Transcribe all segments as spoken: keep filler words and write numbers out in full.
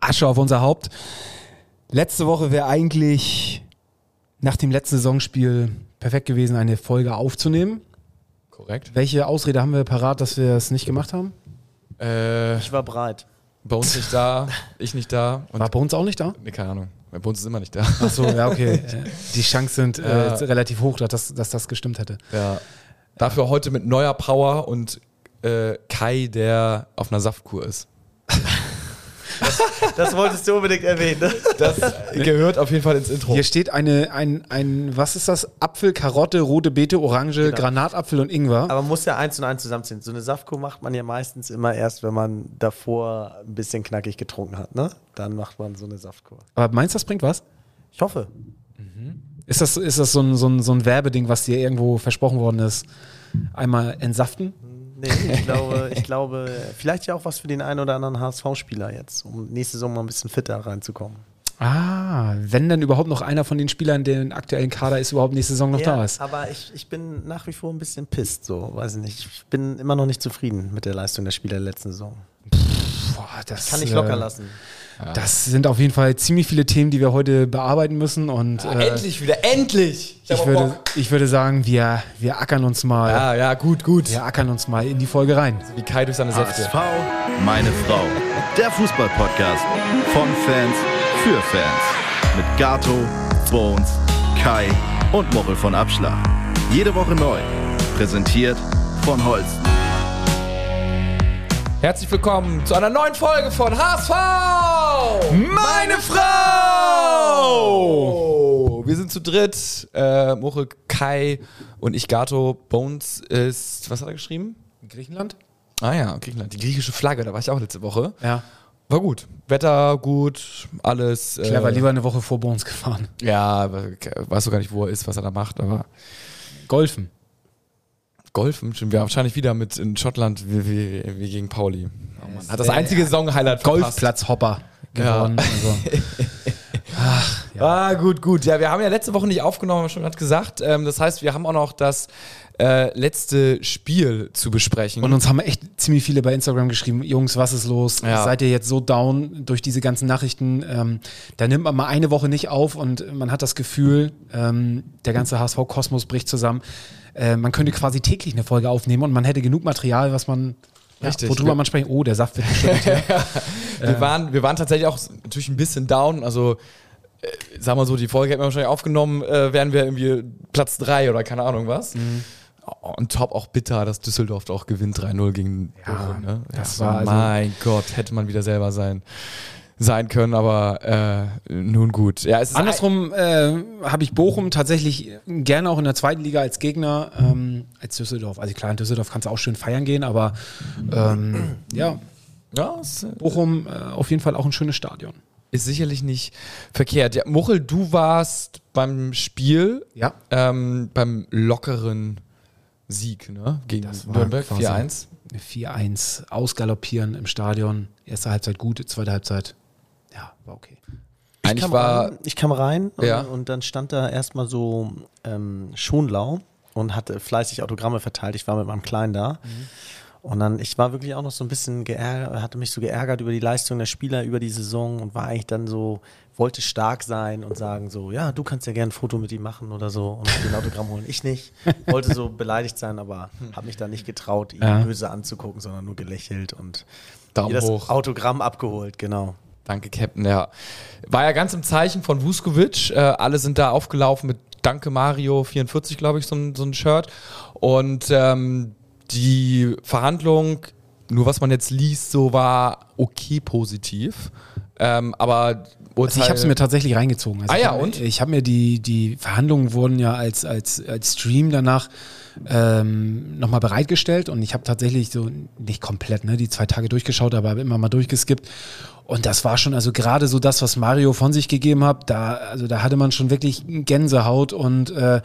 Asche auf unser Haupt. Letzte Woche wäre eigentlich nach dem letzten Saisonspiel perfekt gewesen, eine Folge aufzunehmen. Korrekt. Welche Ausrede haben wir parat, dass wir es nicht gemacht haben? Äh, ich war bereit. Bei uns nicht da, ich nicht da. Und War bei uns auch nicht da? Nee, keine Ahnung. Bei uns ist immer nicht da. Ach so, ja, okay. Die Chancen sind äh, Ja. relativ hoch, dass, dass das gestimmt hätte. Ja. Dafür heute mit neuer Power und äh, Kai, der auf einer Saftkur ist. Das wolltest du unbedingt erwähnen, ne? Das gehört auf jeden Fall ins Intro. Hier steht eine, ein, ein, was ist das? Apfel, Karotte, rote Beete, Orange, Genau. Granatapfel und Ingwer. Aber man muss ja eins und eins zusammenziehen. So eine Saftkur macht man ja meistens immer erst, wenn man davor ein bisschen knackig getrunken hat, ne? Dann macht man so eine Saftkur. Aber meinst du, das bringt was? Ich hoffe. Ist das, ist das so, ein, so, ein, so ein Werbeding, was dir irgendwo versprochen worden ist? Einmal entsaften? Nee, ich glaube, ich glaube, vielleicht ja auch was für den einen oder anderen H S V-Spieler jetzt, um nächste Saison mal ein bisschen fitter reinzukommen. Ah, wenn dann überhaupt noch einer von den Spielern, der im aktuellen Kader ist, überhaupt nächste Saison noch Ja, da ist. aber ich, ich bin nach wie vor ein bisschen pisst, so, weiß ich nicht. Ich bin immer noch nicht zufrieden mit der Leistung der Spieler der letzten Saison. Boah, das Kann ich äh, locker lassen. Das sind auf jeden Fall ziemlich viele Themen, die wir heute bearbeiten müssen. Und Ja, äh, endlich wieder, endlich! ich, hab würde, Bock. ich würde sagen, wir, wir ackern uns mal. Ja, ja, gut, gut. Wir ackern uns mal in die Folge rein. Wie Kai durch seine H S Säfte. V, meine Frau. Der Fußball-Podcast von Fans für Fans. Mit Gato, Bones, Kai und Mochel von Abschlag. Jede Woche neu. Präsentiert von Holsten. Herzlich willkommen zu einer neuen Folge von H S V! Meine Frau! Wir sind zu dritt. Äh, Moche, Kai und ich, Gato. Bones ist, was hat er geschrieben? Griechenland? Ah ja, Griechenland. Die griechische Flagge, da war ich auch letzte Woche. Ja. War gut. Wetter gut, alles. Clever, äh, lieber eine Woche vor Bones gefahren. Ja, weiß doch gar nicht, wo er ist, was er da macht, aber Golfen. Golfen, stimmt, wir wahrscheinlich wieder mit in Schottland wie, wie, wie gegen Pauli. Oh Mann. Hat das einzige Saison-Highlight verpasst. Golfplatzhopper geworden. Ja. Also. Ach, ja. Ah, gut, gut. Ja, wir haben ja letzte Woche nicht aufgenommen, haben wir schon gerade gesagt. Ähm, das heißt, wir haben auch noch das äh, letzte Spiel zu besprechen. Und uns haben echt ziemlich viele bei Instagram geschrieben, Jungs, was ist los? Ja. Seid ihr jetzt so down durch diese ganzen Nachrichten? Ähm, da nimmt man mal eine Woche nicht auf und man hat das Gefühl, ähm, der ganze H S V-Kosmos bricht zusammen. Äh, man könnte quasi täglich eine Folge aufnehmen und man hätte genug Material, was man, ja, Richtig. worüber Wir- man sprechen. Oh, der Saft wird geschüttet. wir, waren, wir waren tatsächlich auch natürlich ein bisschen down. Also, äh, sag mal so, die Folge hätten wir wahrscheinlich aufgenommen, äh, wären wir irgendwie Platz drei oder keine Ahnung was. Mhm. Und top auch bitter, dass Düsseldorf auch gewinnt drei null gegen Ja, Bochum. Ne? das Ja, war also- mein Gott, hätte man wieder selber sein, sein können, aber äh, nun gut. Ja, es ist Andersrum äh, habe ich Bochum tatsächlich gerne auch in der zweiten Liga als Gegner ähm, als Düsseldorf. Also klar, in Düsseldorf kannst du auch schön feiern gehen, aber ähm, ja, ja, es äh, Bochum äh, auf jeden Fall auch ein schönes Stadion. ist sicherlich nicht verkehrt. Ja, Muchel, du warst beim Spiel, Ja. ähm, beim lockeren Sieg, ne? Gegen Das war Nürnberg quasi vier eins. vier eins ausgaloppieren im Stadion. Erste Halbzeit gut, zweite Halbzeit, ja, war okay. Ich Eigentlich kam war rein, ich kam rein Ja. und, und dann stand da erstmal so ähm, Schonlau und hatte fleißig Autogramme verteilt. Ich war mit meinem Kleinen da. Und dann, ich war wirklich auch noch so ein bisschen geärgert, hatte mich so geärgert über die Leistung der Spieler über die Saison und war eigentlich dann so, wollte stark sein und sagen so, ja, du kannst ja gerne ein Foto mit ihm machen oder so und den Autogramm holen. Ich nicht. Wollte so beleidigt sein, aber habe mich da nicht getraut, ihn Ja. böse anzugucken, sondern nur gelächelt und Daumen ihr das hoch. Autogramm abgeholt, genau. Danke, Captain. Ja. War ja ganz im Zeichen von Vuskovic. Äh, alle sind da aufgelaufen mit Danke Mario vierundvierzig, glaube ich, so ein, so ein Shirt. Und ähm, die Verhandlung, nur was man jetzt liest, so war okay positiv. Ähm, aber Also ich habe es mir tatsächlich reingezogen. Also Ah ich ja, hab, und? Ich habe mir die, die Verhandlungen wurden ja als, als, als Stream danach ähm, nochmal bereitgestellt und ich habe tatsächlich so, nicht komplett, ne, die zwei Tage durchgeschaut, aber habe immer mal durchgeskippt. Und das war schon, also gerade so das, was Mario von sich gegeben hat, da, also da hatte man schon wirklich Gänsehaut und äh,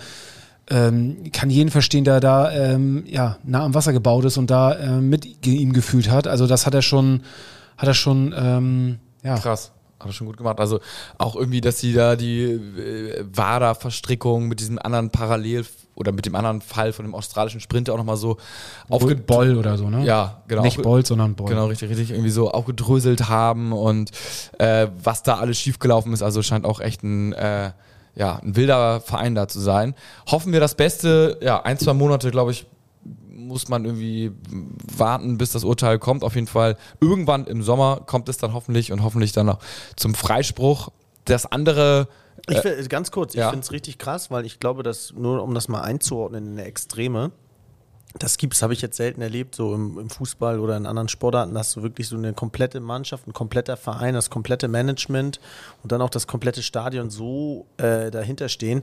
ähm, kann jeden verstehen, der da ähm, ja, nah am Wasser gebaut ist und da äh, mit ihm gefühlt hat. Also das hat er schon, hat er schon, ähm, ja. krass. Hat er schon gut gemacht. Also auch irgendwie, dass sie da die äh, W A D A-Verstrickung mit diesem anderen Parallel oder mit dem anderen Fall von dem australischen Sprinter auch nochmal so aufgedröselt. Boll oder so, ne? Ja, genau. Nicht Bolt, sondern Boll. Genau, richtig, richtig. Irgendwie so aufgedröselt haben und äh, was da alles schiefgelaufen ist. Also scheint auch echt ein, äh, ja, ein wilder Verein da zu sein. Hoffen wir das Beste. Ja, ein, zwei Monate, glaube ich, muss man irgendwie warten, bis das Urteil kommt. Auf jeden Fall irgendwann im Sommer kommt es dann hoffentlich und hoffentlich dann noch zum Freispruch. Das andere... Ich find, ganz kurz, ja. ich finde es richtig krass, weil ich glaube, dass, nur um das mal einzuordnen in der Extreme, das gibt's, habe ich jetzt selten erlebt, so im, im Fußball oder in anderen Sportarten, dass du wirklich so eine komplette Mannschaft, ein kompletter Verein, das komplette Management und dann auch das komplette Stadion so äh, dahinter stehen.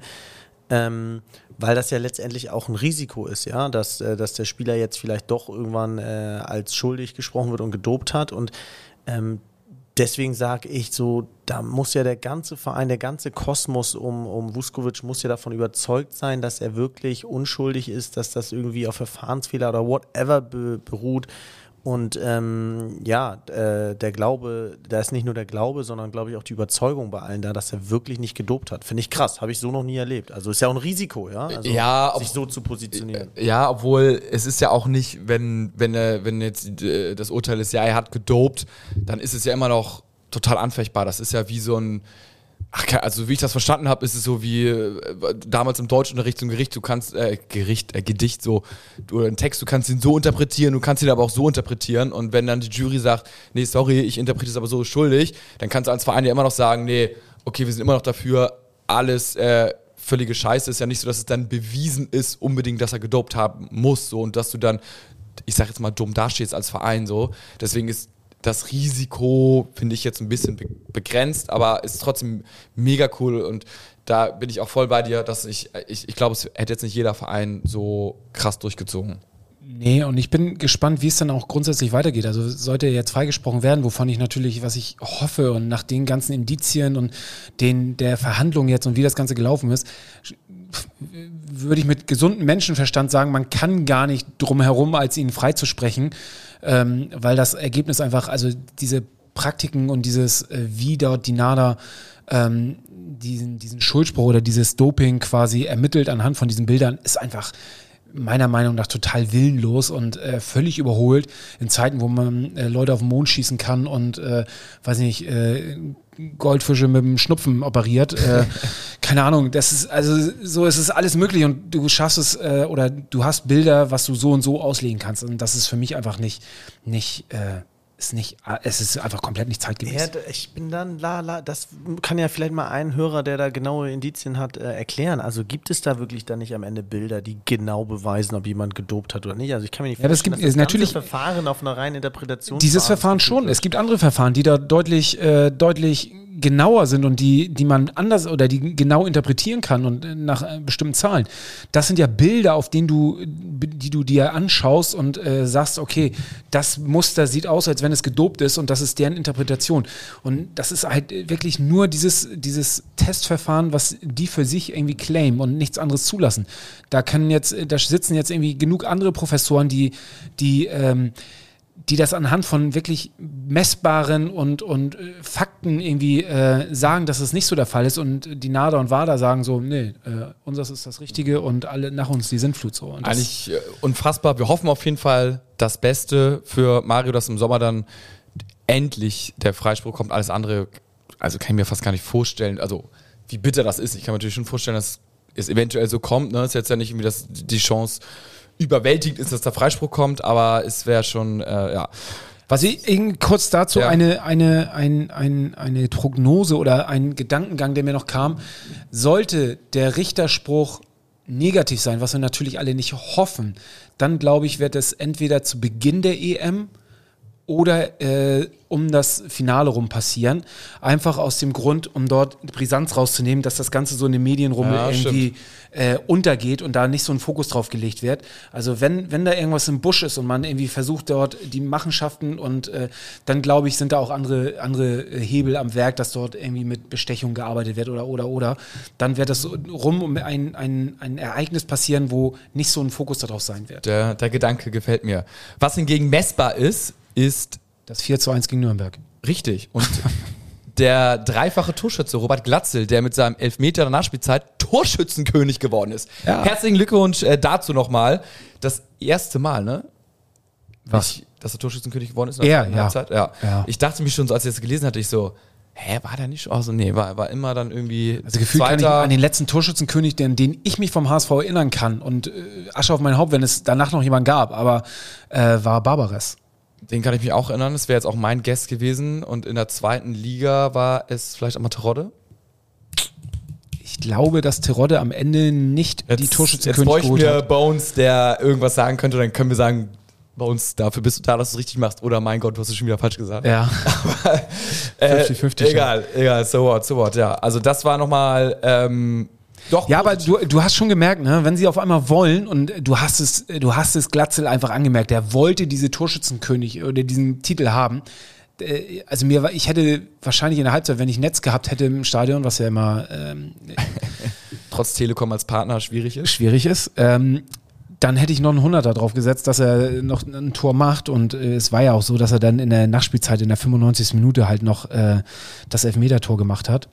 Ähm, weil das ja letztendlich auch ein Risiko ist, ja, dass, äh, dass der Spieler jetzt vielleicht doch irgendwann äh, als schuldig gesprochen wird und gedopt hat und ähm, deswegen sage ich so, da muss ja der ganze Verein, der ganze Kosmos um, um Vuskovic muss ja davon überzeugt sein, dass er wirklich unschuldig ist, dass das irgendwie auf Verfahrensfehler oder whatever be, beruht. Und ähm, ja, äh, der Glaube, da ist nicht nur der Glaube, sondern glaube ich auch die Überzeugung bei allen da, dass er wirklich nicht gedopt hat. Finde ich krass, habe ich so noch nie erlebt. Also ist ja auch ein Risiko, ja, also ja, sich ob, so zu positionieren. Ja, obwohl es ist ja auch nicht, wenn, wenn, er, wenn jetzt äh, das Urteil ist, ja, er hat gedopt, dann ist es ja immer noch total anfechtbar. Das ist ja wie so ein, ach, also wie ich das verstanden habe, ist es so wie äh, damals im Deutschunterricht zum Gericht, du kannst, äh, Gericht, äh, Gedicht so, du, einen Text, du kannst ihn so interpretieren, du kannst ihn aber auch so interpretieren und wenn dann die Jury sagt, nee, sorry, ich interpretiere es aber so schuldig, dann kannst du als Verein ja immer noch sagen, nee, okay, wir sind immer noch dafür, alles äh, völlige Scheiße, ist ja nicht so, dass es dann bewiesen ist, unbedingt, dass er gedopt haben muss, so, und dass du dann, ich sag jetzt mal, dumm dastehst als Verein, so, deswegen ist das Risiko, finde ich, jetzt ein bisschen be- begrenzt, aber ist trotzdem mega cool und da bin ich auch voll bei dir, dass ich, ich, ich glaube, es hätte jetzt nicht jeder Verein so krass durchgezogen. Nee, und ich bin gespannt, wie es dann auch grundsätzlich weitergeht. Also sollte er jetzt freigesprochen werden, wovon ich natürlich, was ich hoffe und nach den ganzen Indizien und den der Verhandlungen jetzt und wie das Ganze gelaufen ist, würde ich mit gesundem Menschenverstand sagen, man kann gar nicht drum herum, als ihn freizusprechen, ähm, weil das Ergebnis einfach, also diese Praktiken und dieses, äh, wie dort die NADA ähm, diesen, diesen Schuldspruch oder dieses Doping quasi ermittelt anhand von diesen Bildern, ist einfach meiner Meinung nach total willenlos und äh, völlig überholt in Zeiten, wo man äh, Leute auf den Mond schießen kann und, äh, weiß nicht, äh, Goldfische mit dem Schnupfen operiert. Äh, keine Ahnung, das ist, also so ist es alles möglich und du schaffst es äh, oder du hast Bilder, was du so und so auslegen kannst und das ist für mich einfach nicht, nicht, äh, ist nicht, es ist einfach komplett nicht zeitgemäß. Ja, ich bin dann, la, la, das kann ja vielleicht mal ein Hörer, der da genaue Indizien hat, äh, erklären. Also gibt es da wirklich dann nicht am Ende Bilder, die genau beweisen, ob jemand gedopt hat oder nicht? Also ich kann mir nicht vorstellen, ja, das gibt, dass das natürlich ganze Verfahren auf einer reinen Interpretation dieses Verfahren schon. Wird. Es gibt andere Verfahren, die da deutlich, äh, deutlich genauer sind und die, die man anders oder die genau interpretieren kann und nach äh, bestimmten Zahlen. Das sind ja Bilder, auf denen du, die du dir anschaust und äh, sagst, okay, das Muster sieht aus, als wenn es gedopt ist und das ist deren Interpretation. Und das ist halt wirklich nur dieses, dieses Testverfahren, was die für sich irgendwie claimen und nichts anderes zulassen. Da können jetzt, da sitzen jetzt irgendwie genug andere Professoren, die, die, ähm, die das anhand von wirklich messbaren und, und äh, Fakten irgendwie äh, sagen, dass es nicht so der Fall ist und die NADA und WADA sagen so, nee, äh, unseres ist das Richtige und alle nach uns die Sintflut so. Und eigentlich äh, unfassbar. Wir hoffen auf jeden Fall das Beste für Mario, dass im Sommer dann endlich der Freispruch kommt. Alles andere, also kann ich mir fast gar nicht vorstellen, also wie bitter das ist. Ich kann mir natürlich schon vorstellen, dass es eventuell so kommt. Ne? Ist jetzt ja nicht irgendwie das, die Chance überwältigt ist, dass der Freispruch kommt, aber es wäre schon, äh, ja. Was ich kurz dazu ja. eine, eine, ein, ein, eine Prognose oder ein Gedankengang, der mir noch kam. Sollte der Richterspruch negativ sein, was wir natürlich alle nicht hoffen, dann glaube ich, wird es entweder zu Beginn der E M oder äh, um das Finale rum passieren. Einfach aus dem Grund, um dort Brisanz rauszunehmen, dass das Ganze so in den Medien rum ja, irgendwie äh, untergeht und da nicht so ein Fokus drauf gelegt wird. Also wenn, wenn da irgendwas im Busch ist und man irgendwie versucht dort die Machenschaften und äh, dann glaube ich, sind da auch andere, andere Hebel am Werk, dass dort irgendwie mit Bestechung gearbeitet wird oder, oder, oder. Dann wird das so rum um ein, ein, ein Ereignis passieren, wo nicht so ein Fokus darauf sein wird. Der, der Gedanke gefällt mir. Was hingegen messbar ist, ist das vier zu eins gegen Nürnberg. Richtig. Und der dreifache Torschütze Robert Glatzel, der mit seinem Elfmeter der Nachspielzeit Torschützenkönig geworden ist. Ja. Herzlichen Glückwunsch äh, dazu nochmal. Das erste Mal, ne? Was? Ich, dass er Torschützenkönig geworden ist? Er, in der ja. Halbzeit? Ja. Ja. Ich dachte mich schon so, als ich das gelesen hatte, ich so, hä, war der nicht schon? Also nee, war, war immer dann irgendwie Also gefühlt kann ich Zweiter. an den letzten Torschützenkönig, den, den ich mich vom H S V erinnern kann und äh, Asche auf mein Haupt, wenn es danach noch jemanden gab, aber äh, war Barbares. Den kann ich mich auch erinnern. Das wäre jetzt auch mein Guest gewesen. Und in der zweiten Liga war es vielleicht einmal Terodde. Ich glaube, dass Terodde am Ende nicht die Jetzt Torschützenkönig bräuchten geholt wir hat. Bones, der irgendwas sagen könnte. Dann können wir sagen, Bones, dafür bist du da, dass du es richtig machst. Oder mein Gott, du hast es schon wieder falsch gesagt. Ja. Äh, fünfzig fünfzig. Egal, egal, so what, so what, ja. Also das war nochmal, ähm, doch. Ja, aber du, du hast schon gemerkt, ne, wenn sie auf einmal wollen und du hast es, du hast es Glatzel einfach angemerkt, der wollte diese Torschützenkönig oder diesen Titel haben. Äh, Also mir war, ich hätte wahrscheinlich in der Halbzeit, wenn ich Netz gehabt hätte im Stadion, was ja immer ähm, Trotz Telekom als Partner schwierig ist. schwierig ist, ähm, dann hätte ich noch einen Hunderter drauf gesetzt, dass er noch ein Tor macht und äh, es war ja auch so, dass er dann in der Nachspielzeit in der fünfundneunzigsten Minute halt noch äh, das Elfmeter-Tor gemacht hat.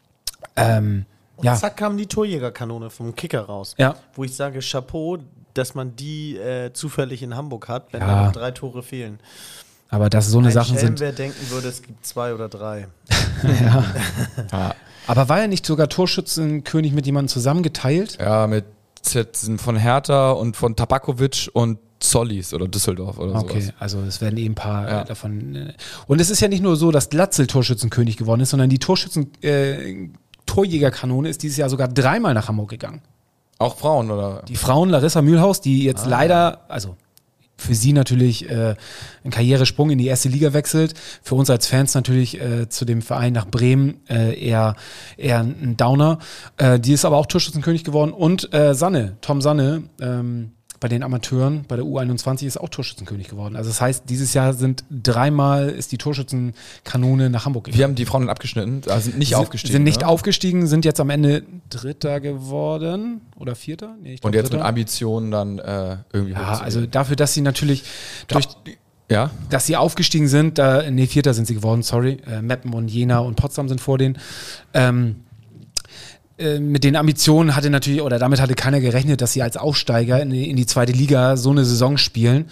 Ähm, Und ja. zack kam die Torjägerkanone vom Kicker raus. Ja. Wo ich sage, Chapeau, dass man die äh, zufällig in Hamburg hat, wenn Ja. da noch drei Tore fehlen. Aber dass so eine Ein Sachen Schelm, sind. wer denken würde, es gibt zwei oder drei. Ja. Ja, Aber war er nicht sogar Torschützenkönig mit jemandem zusammengeteilt? ja mit Z- von Hertha und von Tabakovic und Zollis oder Düsseldorf oder Okay, sowas. also es werden eben ein paar Ja. äh, davon. Äh, und es ist ja nicht nur so, dass Glatzel Torschützenkönig geworden ist, sondern die Torschützen äh, Torjägerkanone ist dieses Jahr sogar dreimal nach Hamburg gegangen. Auch Frauen, oder? Die Frauen Larissa Mühlhaus, die jetzt Ah. leider, also für sie natürlich äh, ein Karrieresprung in die erste Liga wechselt. Für uns als Fans natürlich äh, zu dem Verein nach Bremen äh, eher, eher ein Downer. Äh, die ist aber auch Torschützenkönig geworden. Und äh, Sanne, Tom Sanne, ähm, bei den Amateuren, bei der U einundzwanzig ist auch Torschützenkönig geworden. Also das heißt, dieses Jahr sind dreimal ist die Torschützenkanone nach Hamburg gegangen. Wir haben die Frauen dann abgeschnitten, also sind nicht sind, aufgestiegen. Sind nicht ne? aufgestiegen, sind jetzt am Ende Dritter geworden oder Vierter? Nee, ich glaub Und jetzt Dritter. mit Ambitionen dann äh, irgendwie Ja, hochzugehen. also dafür, dass sie natürlich durch, Ja? dass sie aufgestiegen sind, da, nee, Vierter sind sie geworden, sorry. Äh, Meppen und Jena und Potsdam sind vor denen. Ähm, äh, mit den Ambitionen hatte natürlich, oder damit hatte keiner gerechnet, dass sie als Aufsteiger in die, in die zweite Liga so eine Saison spielen.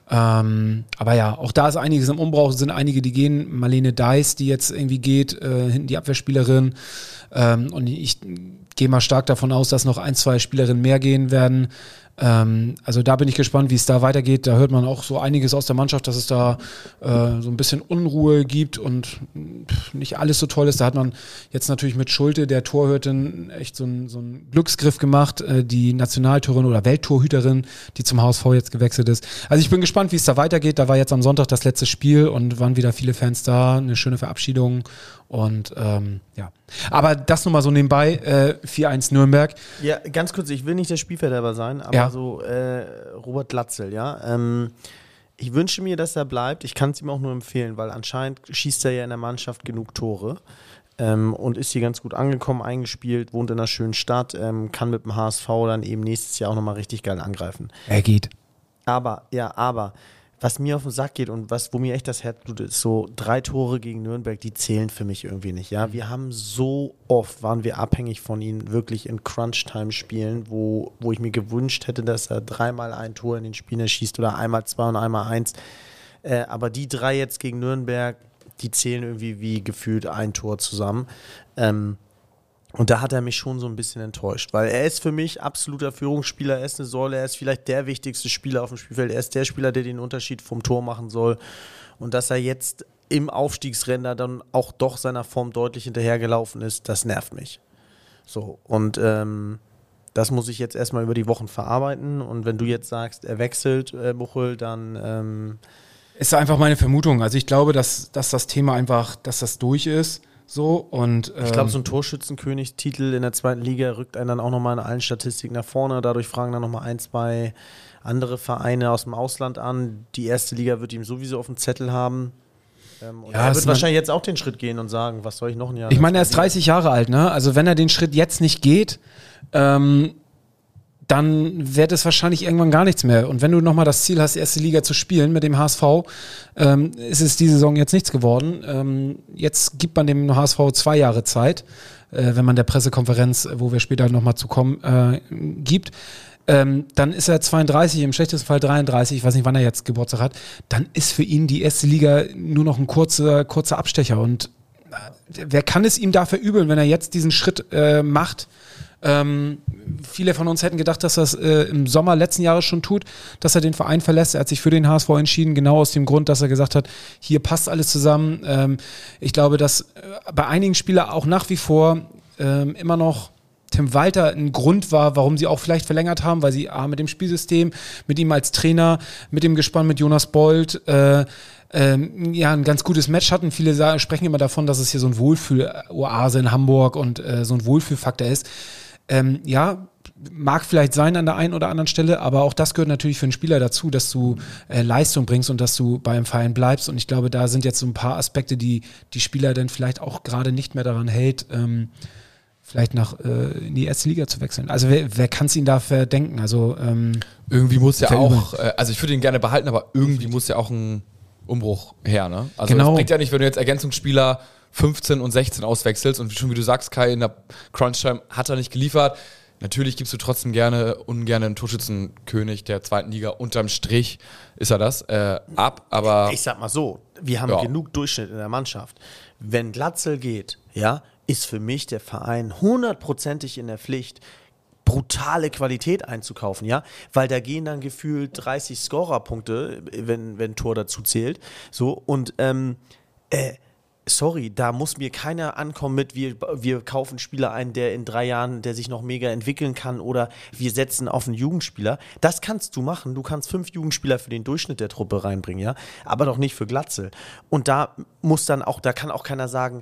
Ähm, aber ja, auch da ist einiges im Umbruch, sind einige, die gehen. Marlene Deiss, die jetzt irgendwie geht, äh, hinten die Abwehrspielerin. Ähm, und ich gehe mal stark davon aus, dass noch ein, zwei Spielerinnen mehr gehen werden. Ähm, also da bin ich gespannt, wie es da weitergeht. Da hört man auch so einiges aus der Mannschaft, dass es da äh, so ein bisschen Unruhe gibt und pff, nicht alles so toll ist. Da hat man jetzt natürlich mit Schulte, der Torhüterin, echt so einen so einen Glücksgriff gemacht. Äh, die Nationaltorhüterin oder Welttorhüterin, die zum H S V jetzt gewechselt ist. Also ich bin gespannt, wie es da weitergeht. Da war jetzt am Sonntag das letzte Spiel und waren wieder viele Fans da. Eine schöne Verabschiedung und ähm, ja. Aber das nur mal so nebenbei, äh, vier eins Nürnberg. Ja, ganz kurz, ich will nicht der Spielverderber sein, aber Ja. so äh, Robert Glatzel, ja. Ähm, ich wünsche mir, dass er bleibt. Ich kann es ihm auch nur empfehlen, weil anscheinend schießt er ja in der Mannschaft genug Tore ähm, und ist hier ganz gut angekommen, eingespielt, wohnt in einer schönen Stadt, ähm, kann mit dem H S V dann eben nächstes Jahr auch nochmal richtig geil angreifen. Er geht. Aber, ja, aber, was mir auf den Sack geht und was, wo mir echt das Herz tut, ist so drei Tore gegen Nürnberg, die zählen für mich irgendwie nicht. Ja, wir haben so oft, waren wir abhängig von ihnen, wirklich in Crunch-Time-Spielen, wo, wo ich mir gewünscht hätte, dass er dreimal ein Tor in den Spielen schießt oder einmal zwei und einmal eins. Äh, aber die drei jetzt gegen Nürnberg, die zählen irgendwie wie gefühlt ein Tor zusammen. Ähm, Und da hat er mich schon so ein bisschen enttäuscht, weil er ist für mich absoluter Führungsspieler, er ist eine Säule, er ist vielleicht der wichtigste Spieler auf dem Spielfeld, er ist der Spieler, der den Unterschied vom Tor machen soll. Und dass er jetzt im Aufstiegsrennen dann auch doch seiner Form deutlich hinterhergelaufen ist, das nervt mich. So, und ähm, das muss ich jetzt erstmal über die Wochen verarbeiten. Und wenn du jetzt sagst, er wechselt, äh, Muchel, dann ähm Ist einfach meine Vermutung. Also ich glaube, dass, dass das Thema einfach, dass das durch ist. So und ähm, ich glaube, so ein Torschützenkönigstitel in der zweiten Liga rückt einen dann auch nochmal in allen Statistiken nach vorne. Dadurch fragen dann nochmal ein, zwei andere Vereine aus dem Ausland an. Die erste Liga wird ihm sowieso auf dem Zettel haben. Ähm, und Ja, er es wird man- wahrscheinlich jetzt auch den Schritt gehen und sagen, was soll ich noch ein Jahr? ich meine, er ist dreißig Jahre alt, ne? Also wenn er den Schritt jetzt nicht geht, ähm, dann wird es wahrscheinlich irgendwann gar nichts mehr. Und wenn du nochmal das Ziel hast, erste Liga zu spielen mit dem H S V, ähm, ist es diese Saison jetzt nichts geworden. Ähm, jetzt gibt man dem H S V zwei Jahre Zeit, äh, wenn man der Pressekonferenz, wo wir später nochmal zu kommen, äh, gibt. Ähm, dann ist er zweiunddreißig, im schlechtesten Fall dreiunddreißig, ich weiß nicht, wann er jetzt Geburtstag hat. Dann ist für ihn die erste Liga nur noch ein kurzer, kurzer Abstecher. Und äh, wer kann es ihm da verübeln, wenn er jetzt diesen Schritt äh, macht? Ähm, viele von uns hätten gedacht, dass er es äh, im Sommer letzten Jahres schon tut, dass er den Verein verlässt. Er hat sich für den H S V entschieden, genau aus dem Grund, dass er gesagt hat, hier passt alles zusammen. Ähm, ich glaube, dass äh, bei einigen Spielern auch nach wie vor ähm, immer noch Tim Walter ein Grund war, warum sie auch vielleicht verlängert haben, weil sie A, mit dem Spielsystem, mit ihm als Trainer, mit dem Gespann mit Jonas Bold, äh, Ähm, ja, ein ganz gutes Match hatten. Viele sagen, sprechen immer davon, dass es hier so ein Wohlfühl-Oase in Hamburg und äh, so ein Wohlfühlfaktor ist. Ähm, ja, mag vielleicht sein an der einen oder anderen Stelle, aber auch das gehört natürlich für einen Spieler dazu, dass du äh, Leistung bringst und dass du beim Verein bleibst. Und ich glaube, da sind jetzt so ein paar Aspekte, die die Spieler dann vielleicht auch gerade nicht mehr daran hält, ähm, vielleicht nach äh, in die erste Liga zu wechseln. Also wer, wer kann es ihn da verdenken? Also ähm, irgendwie muss ja verübeln. auch, äh, also ich würde ihn gerne behalten, aber irgendwie muss ja auch ein Umbruch her, ne? Also Genau. es bringt ja nicht, wenn du jetzt Ergänzungsspieler fünfzehn und sechzehn auswechselst und schon wie du sagst, Kai, in der Crunch-Time hat er nicht geliefert. Natürlich gibst du trotzdem gerne, ungern einen Torschützenkönig der zweiten Liga. Unterm Strich ist er das, äh, ab, aber... Ich sag mal so, wir haben Ja. genug Durchschnitt in der Mannschaft. Wenn Glatzel geht, ja, ist für mich der Verein hundertprozentig in der Pflicht, brutale Qualität einzukaufen, ja, weil da gehen dann gefühlt dreißig Scorerpunkte, wenn wenn Tor dazu zählt, so und ähm, äh, sorry, da muss mir keiner ankommen mit, wir, wir kaufen Spieler ein, der in drei Jahren, der sich noch mega entwickeln kann oder wir setzen auf einen Jugendspieler. Das kannst du machen. Du kannst fünf Jugendspieler für den Durchschnitt der Truppe reinbringen, ja, aber doch nicht für Glatzel. Und da muss dann auch, da kann auch keiner sagen,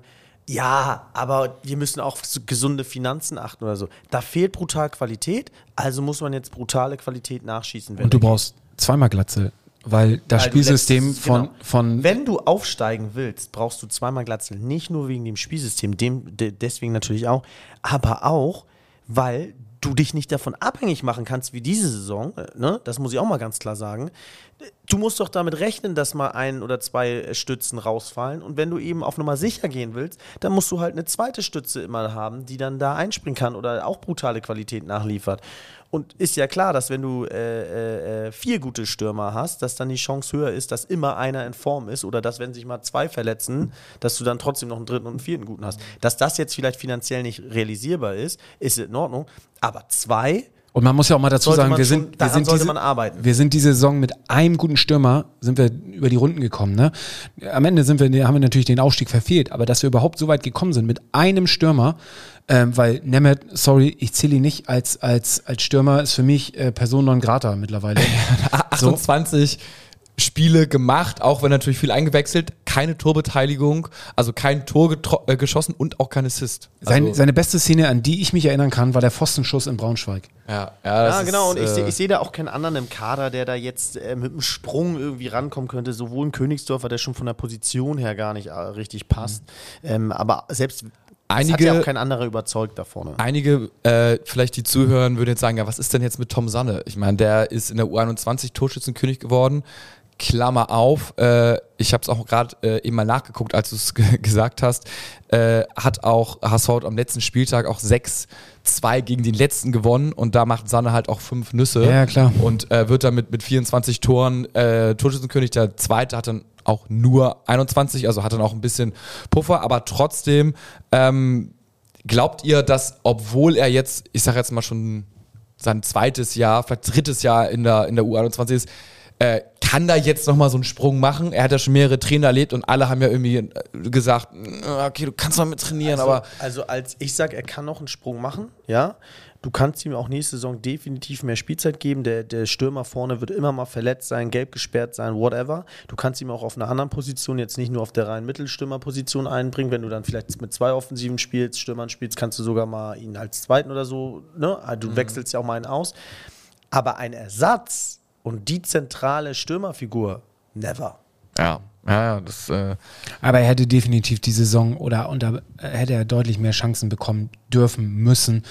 ja, aber wir müssen auch auf gesunde Finanzen achten oder so. Da fehlt brutal Qualität, also muss man jetzt brutale Qualität nachschießen. Wenn und du er braust zweimal Glatzel, weil das Weil du Spielsystem letztes- von, genau. von Wenn du aufsteigen willst, brauchst du zweimal Glatzel. Nicht nur wegen dem Spielsystem, dem, de, deswegen natürlich auch, aber auch, weil du dich nicht davon abhängig machen kannst wie diese Saison, äh, ne? Das muss ich auch mal ganz klar sagen. Du musst doch damit rechnen, dass mal ein oder zwei Stützen rausfallen und wenn du eben auf Nummer sicher gehen willst, dann musst du halt eine zweite Stütze immer haben, die dann da einspringen kann oder auch brutale Qualität nachliefert. Und ist ja klar, dass wenn du äh, äh, vier gute Stürmer hast, dass dann die Chance höher ist, dass immer einer in Form ist oder dass, wenn sich mal zwei verletzen, dass du dann trotzdem noch einen dritten und einen vierten guten hast. Dass das jetzt vielleicht finanziell nicht realisierbar ist, ist in Ordnung, aber zwei und man muss ja auch mal dazu sollte sagen, man wir schon- sind, wir daran sind sollte diese, man arbeiten. wir sind diese Saison mit einem guten Stürmer, sind wir über die Runden gekommen. Ne? Am Ende sind wir, haben wir natürlich den Aufstieg verfehlt, aber dass wir überhaupt so weit gekommen sind mit einem Stürmer, ähm, weil Nemeth, sorry, ich zähle ihn nicht als, als, als Stürmer, ist für mich äh, Person non grata mittlerweile. achtundzwanzig Spiele gemacht, auch wenn natürlich viel eingewechselt, keine Torbeteiligung, also kein Tor getro- äh, geschossen und auch kein Assist. Sein, Also, seine beste Szene, an die ich mich erinnern kann, war der Pfostenschuss in Braunschweig. ja, ja, das Ja, genau, und ist, ich, seh- äh, ich sehe da auch keinen anderen im Kader, der da jetzt äh, mit einem Sprung irgendwie rankommen könnte. Sowohl ein Königsdorfer, der schon von der Position her gar nicht äh, richtig passt. Ähm, aber selbst es hat Einige- ja auch kein anderer überzeugt da vorne. Einige, äh, vielleicht die zuhören, würden jetzt sagen, ja, was ist denn jetzt mit Tom Sanne? Ich meine, der ist in der U einundzwanzig Torschützenkönig geworden. Klammer auf, äh, ich habe es auch gerade äh, eben mal nachgeguckt, als du es g- gesagt hast, äh, hat auch H S V am letzten Spieltag auch sechs zwei gegen den letzten gewonnen und da macht Sanne halt auch fünf Nüsse. Ja, klar. Und äh, wird damit mit vierundzwanzig Toren äh, Torschützenkönig. Der zweite hat dann auch nur einundzwanzig, also hat dann auch ein bisschen Puffer, aber trotzdem ähm, glaubt ihr, dass obwohl er jetzt, ich sage jetzt mal schon sein zweites Jahr, vielleicht drittes Jahr in der, in der U einundzwanzig ist, äh, kann da jetzt nochmal so einen Sprung machen? Er hat ja schon mehrere Trainer erlebt und alle haben ja irgendwie äh, gesagt, okay, du kannst mal mit trainieren, Also, aber also als ich sage, er kann noch einen Sprung machen, ja. Du kannst ihm auch nächste Saison definitiv mehr Spielzeit geben. Der, der Stürmer vorne wird immer mal verletzt sein, gelb gesperrt sein, whatever. Du kannst ihm auch auf einer anderen Position, jetzt nicht nur auf der reinen Mittelstürmerposition einbringen. Wenn du dann vielleicht mit zwei Offensiven spielst, Stürmern spielst, kannst du sogar mal ihn als Zweiten oder so, ne? Du mhm. wechselst ja auch mal einen aus. Aber ein Ersatz und die zentrale Stürmerfigur, never. ja, ja, das äh, Aber er hätte definitiv die Saison oder und da hätte er deutlich mehr Chancen bekommen dürfen müssen.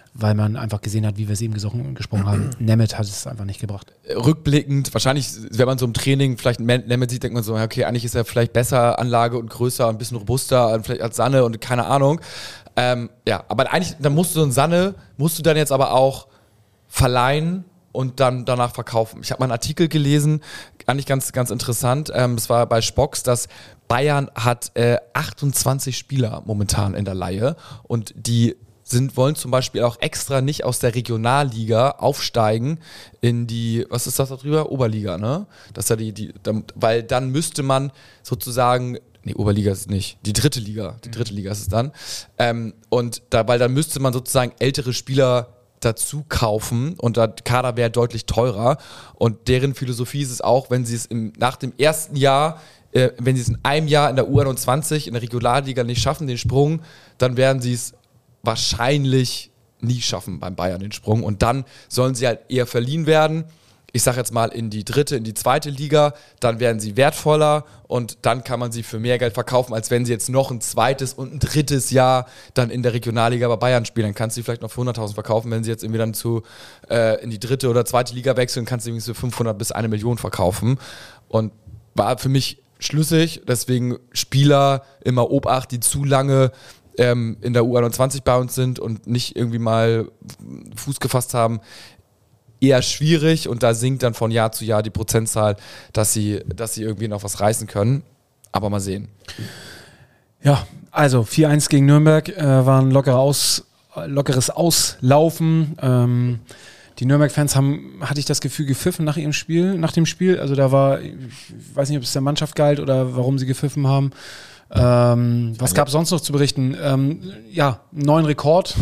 weil man einfach gesehen hat, wie wir es eben gesprochen, gesprochen haben. Nemeth hat es einfach nicht gebracht. Rückblickend, wahrscheinlich, wenn man so im Training vielleicht einen Nemeth sieht, denkt man so, okay, eigentlich ist er vielleicht besser Anlage und größer, ein bisschen robuster, vielleicht als Sanne und keine Ahnung. Ähm, ja, aber eigentlich, dann musst du so einen Sanne, musst du dann jetzt aber auch verleihen und dann danach verkaufen. Ich habe mal einen Artikel gelesen, eigentlich ganz, ganz interessant. Ähm, es war bei Spox, dass Bayern hat äh, achtundzwanzig Spieler momentan in der Leihe und die sind, wollen zum Beispiel auch extra nicht aus der Regionalliga aufsteigen in die, was ist das da drüber? Oberliga, ne? Das ist ja die, die, weil dann müsste man sozusagen, nee, Oberliga ist es nicht, die dritte Liga, die dritte Liga ist es dann. Ähm, und da, weil dann müsste man sozusagen ältere Spieler dazu kaufen und der Kader wäre deutlich teurer. Und deren Philosophie ist es auch, wenn sie es im, nach dem ersten Jahr, äh, wenn sie es in einem Jahr in der U einundzwanzig, in der Regionalliga nicht schaffen, den Sprung, dann werden sie es wahrscheinlich nie schaffen beim Bayern, den Sprung. Und dann sollen sie halt eher verliehen werden. Ich sage jetzt mal in die dritte, in die zweite Liga, dann werden sie wertvoller und dann kann man sie für mehr Geld verkaufen, als wenn sie jetzt noch ein zweites und ein drittes Jahr dann in der Regionalliga bei Bayern spielen. Dann kannst du sie vielleicht noch für hunderttausend verkaufen, wenn sie jetzt irgendwie dann zu, äh, in die dritte oder zweite Liga wechseln, kannst du irgendwie so fünfhundert bis eine Million verkaufen. Und war für mich schlüssig, deswegen Spieler immer Obacht, die zu lange ähm, in der U einundzwanzig bei uns sind und nicht irgendwie mal Fuß gefasst haben, eher schwierig und da sinkt dann von Jahr zu Jahr die Prozentzahl, dass sie, dass sie irgendwie noch was reißen können. Aber mal sehen. Ja, also vier eins gegen Nürnberg äh, war ein lockerer Aus, lockeres Auslaufen. Ähm, die Nürnberg-Fans haben, hatte ich das Gefühl, gepfiffen nach ihrem Spiel, nach dem Spiel. Also da war, ich weiß nicht, ob es der Mannschaft galt oder warum sie gepfiffen haben. Ähm, was gab es sonst noch zu berichten? Ähm, ja, einen neuen Rekord.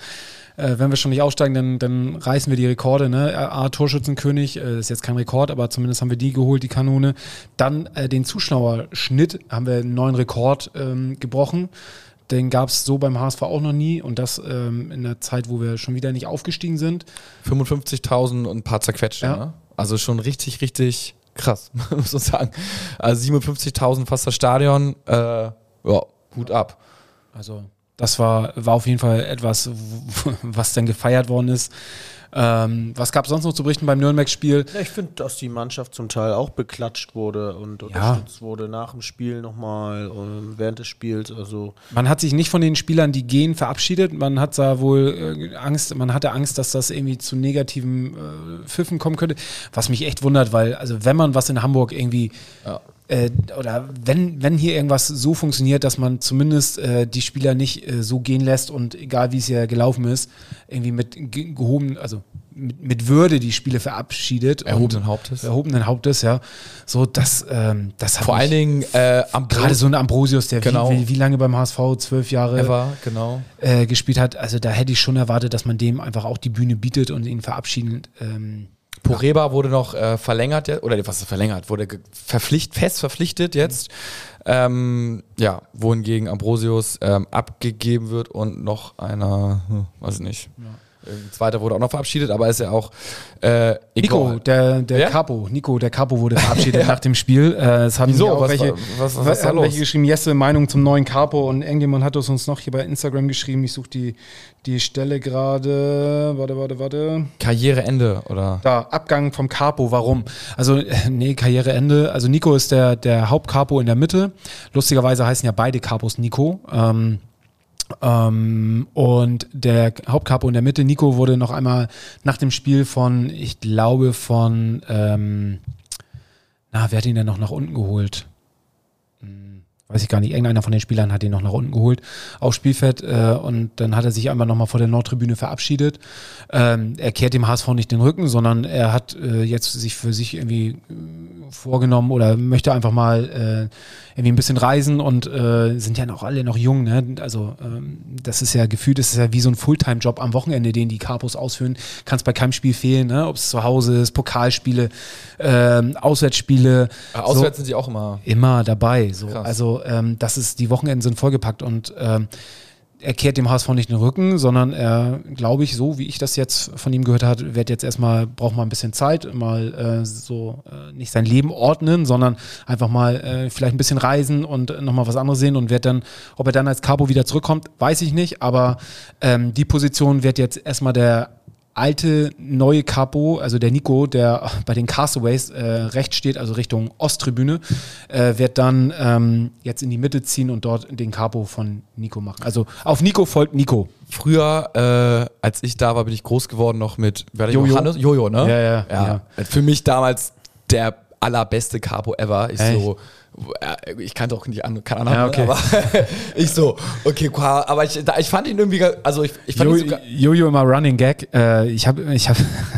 Äh, wenn wir schon nicht aussteigen, dann, dann reißen wir die Rekorde. Ne? A, Torschützenkönig, äh, ist jetzt kein Rekord, aber zumindest haben wir die geholt, die Kanone. Dann äh, den Zuschauerschnitt haben wir einen neuen Rekord ähm, gebrochen. Den gab es so beim H S V auch noch nie und das ähm, in der Zeit, wo wir schon wieder nicht aufgestiegen sind. fünfundfünfzigtausend und ein paar zerquetschte. Ja. Ne? Also schon richtig, richtig krass, muss man sagen. Also siebenundfünfzigtausend fast das Stadion. Äh, ja, Hut ab. Also das war, war auf jeden Fall etwas, was dann gefeiert worden ist. Ähm, was gab es sonst noch zu berichten beim Nürnberg-Spiel? Ja, ich finde, dass die Mannschaft zum Teil auch beklatscht wurde und unterstützt ja. wurde nach dem Spiel nochmal und während des Spiels. Also man hat sich nicht von den Spielern, die gehen, verabschiedet. Man hat da wohl äh, Angst, man hatte Angst, dass das irgendwie zu negativen äh, Pfiffen kommen könnte. Was mich echt wundert, weil, also wenn man was in Hamburg irgendwie ja. Äh, oder wenn, wenn hier irgendwas so funktioniert, dass man zumindest äh, die Spieler nicht äh, so gehen lässt und egal wie es hier gelaufen ist, irgendwie mit ge- gehoben, also mit, mit Würde die Spiele verabschiedet. Erhobenen Hauptes. Erhobenen Hauptes, ja. So, das, ähm, das hat vor allen Dingen äh, gerade so ein Ambrosius, der genau. wie, wie, wie lange beim H S V, zwölf Jahre Ever, genau. äh, gespielt hat. Also da hätte ich schon erwartet, dass man dem einfach auch die Bühne bietet und ihn verabschiedet. Ähm, Poreba wurde noch äh, verlängert, oder was ist verlängert, wurde ge- verpflicht, fest verpflichtet jetzt. Mhm. Ähm, ja, wohingegen Ambrosius ähm, abgegeben wird und noch einer, hm, weiß ich nicht. Ja. Ein zweiter wurde auch noch verabschiedet, aber ist ja auch äh, Nico, der, der ja? Capo, Nico, der Capo wurde verabschiedet nach dem Spiel. Äh, es haben Wieso? auch was, welche, was, was, was, was haben welche geschrieben, Jesse, Meinung zum neuen Capo und irgendjemand hat es uns noch hier bei Instagram geschrieben. Ich suche die, die Stelle gerade. Warte, warte, warte. Karriereende, oder? Da, Abgang vom Capo, warum? Also, äh, nee, Karriereende. Also Nico ist der, der Hauptcapo in der Mitte. Lustigerweise heißen ja beide Capos Nico. Ähm, Ähm, und der Hauptcapo in der Mitte, Nico, wurde noch einmal nach dem Spiel von, ich glaube von, ähm, na, wer hat ihn denn noch nach unten geholt? Hm, weiß ich gar nicht, irgendeiner von den Spielern hat ihn noch nach unten geholt aufs Spielfeld äh, und dann hat er sich einmal nochmal vor der Nordtribüne verabschiedet. Ähm, er kehrt dem H S V nicht den Rücken, sondern er hat äh, jetzt sich für sich irgendwie äh, vorgenommen oder möchte einfach mal äh, irgendwie ein bisschen reisen und äh, sind ja noch alle noch jung, ne? Also ähm, das ist ja gefühlt, das ist ja wie so ein Fulltime-Job am Wochenende, den die Capos ausführen. Kann es bei keinem Spiel fehlen, ne? Ob es zu Hause ist, Pokalspiele, ähm, Auswärtsspiele. Aber auswärts so, sind sie auch immer immer dabei. So. Krass. Also ähm, das ist, die Wochenenden sind vollgepackt und ähm, er kehrt dem H S V nicht den Rücken, sondern er, glaube ich, so wie ich das jetzt von ihm gehört habe, wird jetzt erstmal, braucht mal ein bisschen Zeit, mal äh, so äh, nicht sein Leben ordnen, sondern einfach mal äh, vielleicht ein bisschen reisen und äh, nochmal was anderes sehen und wird dann, ob er dann als Capo wieder zurückkommt, weiß ich nicht, aber ähm, die Position wird jetzt erstmal der alte, neue Capo, also der Nico, der bei den Castaways äh, rechts steht, also Richtung Osttribüne, äh, wird dann ähm, jetzt in die Mitte ziehen und dort den Capo von Nico machen. Also auf Nico folgt Nico. Früher, äh, als ich da war, bin ich groß geworden noch mit Jojo. Jojo, Jojo, ne? Ja, ja, ja. ja. Für mich damals der allerbeste Capo ever. Ich Echt? so, ich kannte auch nicht an, keine Ahnung, Ja, okay. aber ich so, okay, aber ich, ich fand ihn irgendwie, also ich, ich fand Jo- ihn sogar, Jojo immer Running Gag. Äh, ich habe ich hab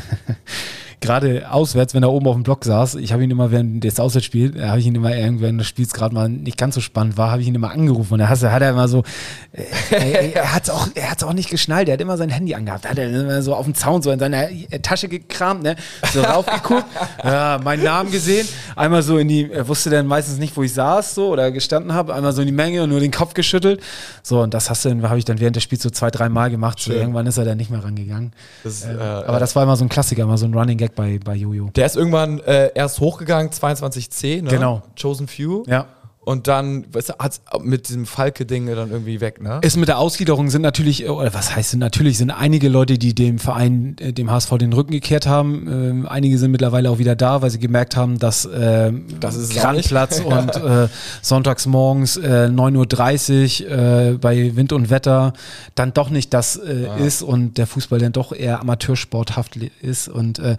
gerade auswärts, wenn er oben auf dem Block saß, ich habe ihn immer während des Auswärtsspiels, äh, habe ich ihn immer irgendwann das Spiels gerade mal nicht ganz so spannend war, habe ich ihn immer angerufen und er hat, hat er immer so, äh, er, er hat es auch, er hat's auch nicht geschnallt, er hat immer sein Handy angehabt, hat er immer so auf dem Zaun so in seiner Tasche gekramt, ne, so raufgeguckt, ja, meinen Namen gesehen, einmal so in die, er wusste dann meistens nicht, wo ich saß so oder gestanden habe, einmal so in die Menge und nur den Kopf geschüttelt, so und das hast du, habe ich dann während des Spiels so zwei, drei Mal gemacht, so, irgendwann ist er dann nicht mehr rangegangen. das, Äh, äh, aber das war immer so ein Klassiker, immer so ein Running Gag bei, bei Jojo. der ist irgendwann äh, erst hochgegangen, zweiundzwanzig C, ne? Genau. Chosen Few. Ja. Und dann hat es mit diesem Falke-Ding dann irgendwie weg, ne? Ist mit der Ausgliederung sind natürlich, oder was heißt sind natürlich, sind einige Leute, die dem Verein, äh, dem H S V den Rücken gekehrt haben. Ähm, einige sind mittlerweile auch wieder da, weil sie gemerkt haben, dass äh, Das ist es auch nicht. Grandplatz und äh, sonntags morgens äh, neun Uhr dreißig äh, bei Wind und Wetter dann doch nicht das äh, Ah. ist und der Fußball dann doch eher amateursporthaft li- ist und äh,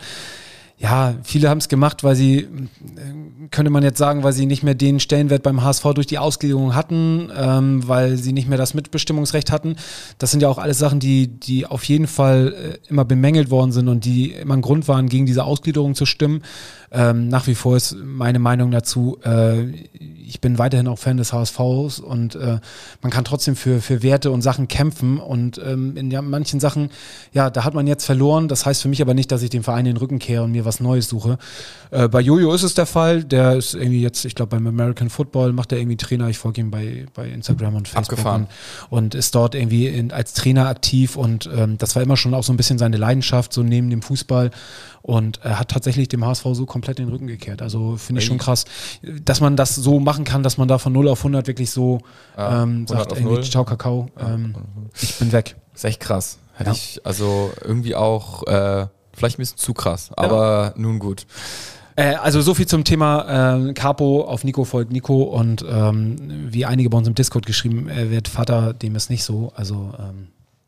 ja, viele haben es gemacht, weil sie, äh, könnte man jetzt sagen, weil sie nicht mehr den Stellenwert beim H S V durch die Ausgliederung hatten, ähm, weil sie nicht mehr das Mitbestimmungsrecht hatten. Das sind ja auch alles Sachen, die, die auf jeden Fall äh, immer bemängelt worden sind und die immer ein Grund waren, gegen diese Ausgliederung zu stimmen. Ähm, nach wie vor ist meine Meinung dazu, äh, ich bin weiterhin auch Fan des H S Vs und äh, man kann trotzdem für, für Werte und Sachen kämpfen und ähm, in ja, manchen Sachen, ja, da hat man jetzt verloren. Das heißt für mich aber nicht, dass ich dem Verein den Rücken kehre und mir was Neues suche. Äh, bei Jojo ist es der Fall, der ist irgendwie jetzt, ich glaube beim American Football macht er irgendwie Trainer, ich folge ihm bei, bei Instagram und Facebook Abgefahren. und, und ist dort irgendwie in, als Trainer aktiv und ähm, das war immer schon auch so ein bisschen seine Leidenschaft, so neben dem Fußball. Und er hat tatsächlich dem H S V so komplett den Rücken gekehrt. Also finde ich schon krass, dass man das so machen kann, dass man da von null auf hundert wirklich so Ja, ähm, hundert sagt, auf irgendwie, null. ciao Kakao, ähm, ich bin weg. Ist echt krass. Hätte Ja. ich, also irgendwie auch, äh, vielleicht ein bisschen zu krass, aber nun gut. Äh, also so viel zum Thema äh, Capo, auf Nico folgt Nico und ähm, wie einige bei uns im Discord geschrieben, er wird Vater, dem ist nicht so. Also ähm,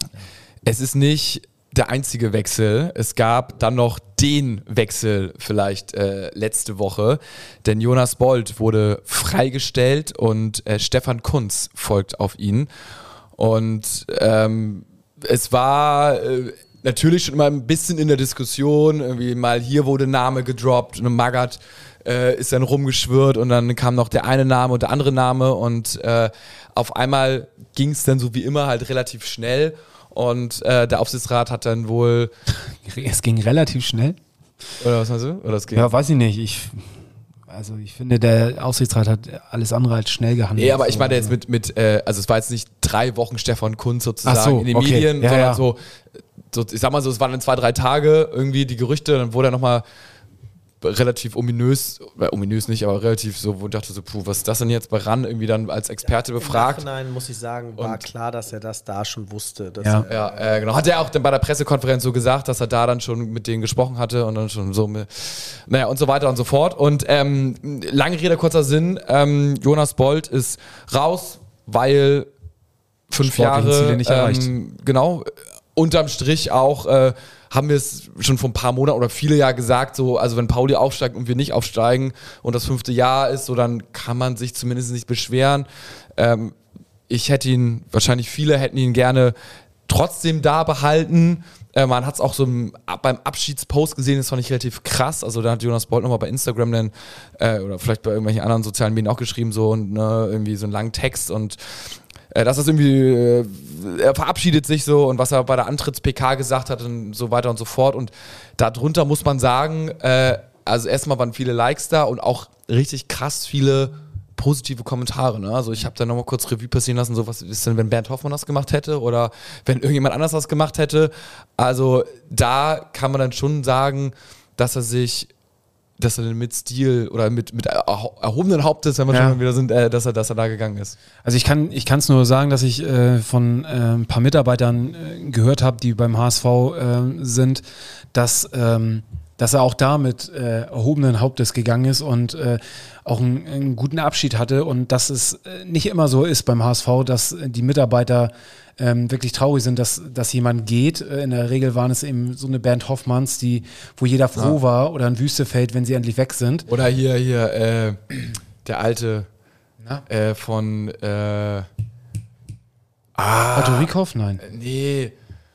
Es ist nicht der einzige Wechsel. Es gab dann noch den Wechsel vielleicht äh, letzte Woche, denn Jonas Bold wurde freigestellt und äh, Stefan Kuntz folgt auf ihn. Und ähm, es war äh, natürlich schon immer ein bisschen in der Diskussion, irgendwie mal hier wurde ein Name gedroppt, eine Magath äh, ist dann rumgeschwirrt und dann kam noch der eine Name und der andere Name und äh, auf einmal ging es dann so wie immer halt relativ schnell. Und äh, der Aufsichtsrat hat dann wohl. es ging relativ schnell. Oder was meinst du? Oder es ging? Ja, weiß ich nicht. Ich, also ich finde, der Aufsichtsrat hat alles andere als schnell gehandelt. Nee, aber ich So, meine jetzt also- mit, mit äh, also es war jetzt nicht drei Wochen Stefan Kuntz sozusagen Ach so, in den okay. Medien, Ja, sondern ja. So, so, ich sag mal so, es waren dann zwei, drei Tage irgendwie die Gerüchte, dann wurde er nochmal relativ ominös, äh, ominös nicht, aber relativ so, wo ich dachte so, puh, was ist das denn jetzt bei RAN irgendwie dann als Experte befragt? Im Nachhinein muss ich sagen, war Und- klar, dass er das da schon wusste. Dass Ja. er, Ja, äh, genau. Hat er auch dann bei der Pressekonferenz so gesagt, dass er da dann schon mit denen gesprochen hatte und dann schon so, mit, naja, und so weiter und so fort. Und ähm, lange Rede, kurzer Sinn, ähm, Jonas Bold ist raus, weil fünf Sportlichen Jahre, Ziele nicht erreicht. ähm, genau, unterm Strich auch, äh, haben wir es schon vor ein paar Monaten oder viele Jahre gesagt, so, also wenn Pauli aufsteigt und wir nicht aufsteigen und das fünfte Jahr ist, so, dann kann man sich zumindest nicht beschweren. Ähm, ich hätte ihn, wahrscheinlich viele hätten ihn gerne trotzdem da behalten. Äh, man hat es auch so im, beim Abschiedspost gesehen, das fand ich relativ krass. Also da hat Jonas Bold nochmal bei Instagram dann, äh, oder vielleicht bei irgendwelchen anderen sozialen Medien auch geschrieben, so und ne, irgendwie so einen langen Text und äh, dass das irgendwie, äh, er verabschiedet sich so und was er bei der Antritts-P K gesagt hat und so weiter und so fort. Und darunter muss man sagen, äh, also erstmal waren viele Likes da und auch richtig krass viele positive Kommentare. Ne? Also ich habe da nochmal kurz Revue passieren lassen, so was ist denn, wenn Bernd Hoffmann das gemacht hätte oder wenn irgendjemand anders das gemacht hätte. Also da kann man dann schon sagen, dass er sich, dass er mit Stil oder mit, mit erhobenen Hauptes, wenn wir ja. schon wieder sind, äh, dass er, dass er da gegangen ist. Also ich kann ich kann es nur sagen, dass ich äh, von äh, ein paar Mitarbeitern äh, gehört habe, die beim H S V äh, sind, dass ähm, dass er auch da mit äh, erhobenen Hauptes gegangen ist und äh, auch einen, einen guten Abschied hatte und dass es äh, nicht immer so ist beim H S V, dass äh, die Mitarbeiter ähm, wirklich traurig sind, dass, dass jemand geht. Äh, in der Regel waren es eben so eine Bernd Hoffmanns, die, wo jeder froh ja. war, oder ein Wüstefeld, wenn sie endlich weg sind. Oder hier, hier, äh, der alte äh, von äh, ah, Otto Rieckhoff? Nein. Nee.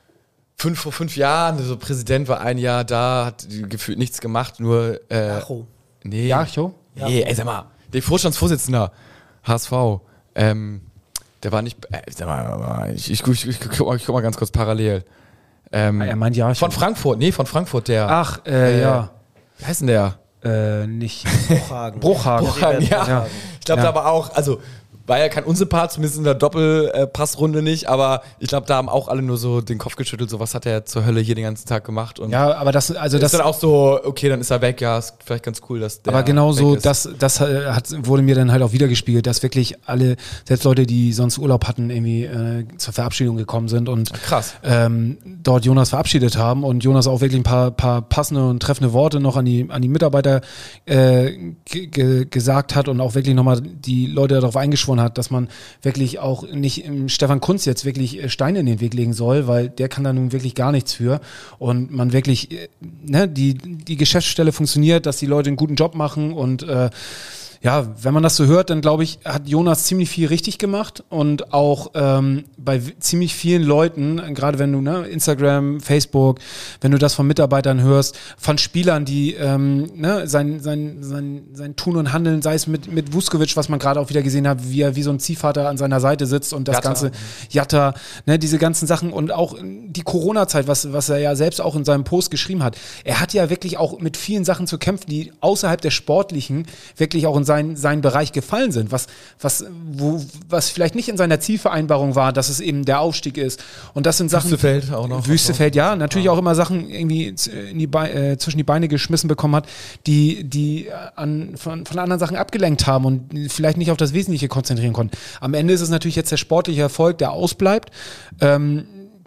Fünf, vor fünf Jahren, so Präsident war ein Jahr da, hat gefühlt nichts gemacht, nur äh, Jacho. Nee. Jacho? Nee, ey, sag mal, der Vorstandsvorsitzender H S V, ähm, der war nicht, äh, sag mal, ich, ich, ich, ich, guck, mal, ich guck mal ganz kurz parallel. Ähm, ah, er meint Jacho. Von Frankfurt, nee, von Frankfurt, der. Ach, äh, äh ja. Wie heißt denn der? Äh, nicht. Bruchhagen. Bruchhagen. Bruchhagen, ja. ja. Ich glaube, ja. da aber auch, also war ja kein Unsympath, zumindest in der Doppelpassrunde nicht, aber ich glaube, da haben auch alle nur so den Kopf geschüttelt, so was hat er zur Hölle hier den ganzen Tag gemacht. Und ja, aber das, also das ist dann auch so, okay, dann ist er weg, ja, ist vielleicht ganz cool, dass der aber genau so, ist. das, das hat, wurde mir dann halt auch wiedergespiegelt, dass wirklich alle, selbst Leute, die sonst Urlaub hatten, irgendwie äh, zur Verabschiedung gekommen sind und krass. Ähm, dort Jonas verabschiedet haben und Jonas auch wirklich ein paar, paar passende und treffende Worte noch an die, an die Mitarbeiter äh, g- gesagt hat und auch wirklich nochmal die Leute darauf eingeschworen hat, dass man wirklich auch nicht im Stefan Kunz jetzt wirklich Steine in den Weg legen soll, weil der kann da nun wirklich gar nichts für und man wirklich, ne, die, die Geschäftsstelle funktioniert, dass die Leute einen guten Job machen und äh, ja, wenn man das so hört, dann glaube ich, hat Jonas ziemlich viel richtig gemacht und auch ähm, bei w- ziemlich vielen Leuten, gerade wenn du, ne, Instagram, Facebook, wenn du das von Mitarbeitern hörst, von Spielern, die ähm, ne, sein, sein, sein, sein Tun und Handeln, sei es mit, mit Vuskovic, was man gerade auch wieder gesehen hat, wie er wie so ein Ziehvater an seiner Seite sitzt und das Jatta. ganze Jatta, ne, diese ganzen Sachen und auch die Corona-Zeit, was, was er ja selbst auch in seinem Post geschrieben hat. Er hat ja wirklich auch mit vielen Sachen zu kämpfen, die außerhalb der sportlichen wirklich auch in Sein, seinen Bereich gefallen sind, was, was, wo, was vielleicht nicht in seiner Zielvereinbarung war, dass es eben der Aufstieg ist. Und das sind Sachen. Wüstefeld auch noch. Wüstefeld, ja, natürlich ja. auch immer Sachen irgendwie in die Be- äh, zwischen die Beine geschmissen bekommen hat, die, die an, von, von anderen Sachen abgelenkt haben und vielleicht nicht auf das Wesentliche konzentrieren konnten. Am Ende ist es natürlich jetzt der sportliche Erfolg, der ausbleibt. Ähm,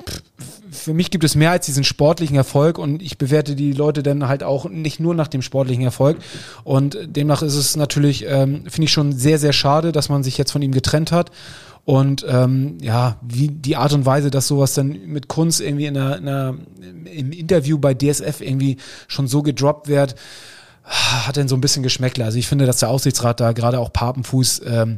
Für mich gibt es mehr als diesen sportlichen Erfolg und ich bewerte die Leute dann halt auch nicht nur nach dem sportlichen Erfolg und demnach ist es natürlich, ähm, finde ich schon sehr, sehr schade, dass man sich jetzt von ihm getrennt hat und ähm, ja, wie die Art und Weise, dass sowas dann mit Kunz irgendwie in einer, in einer, im Interview bei D S F irgendwie schon so gedroppt wird, hat dann so ein bisschen Geschmäckle. Also ich finde, dass der Aufsichtsrat da gerade auch Papenfuß ähm,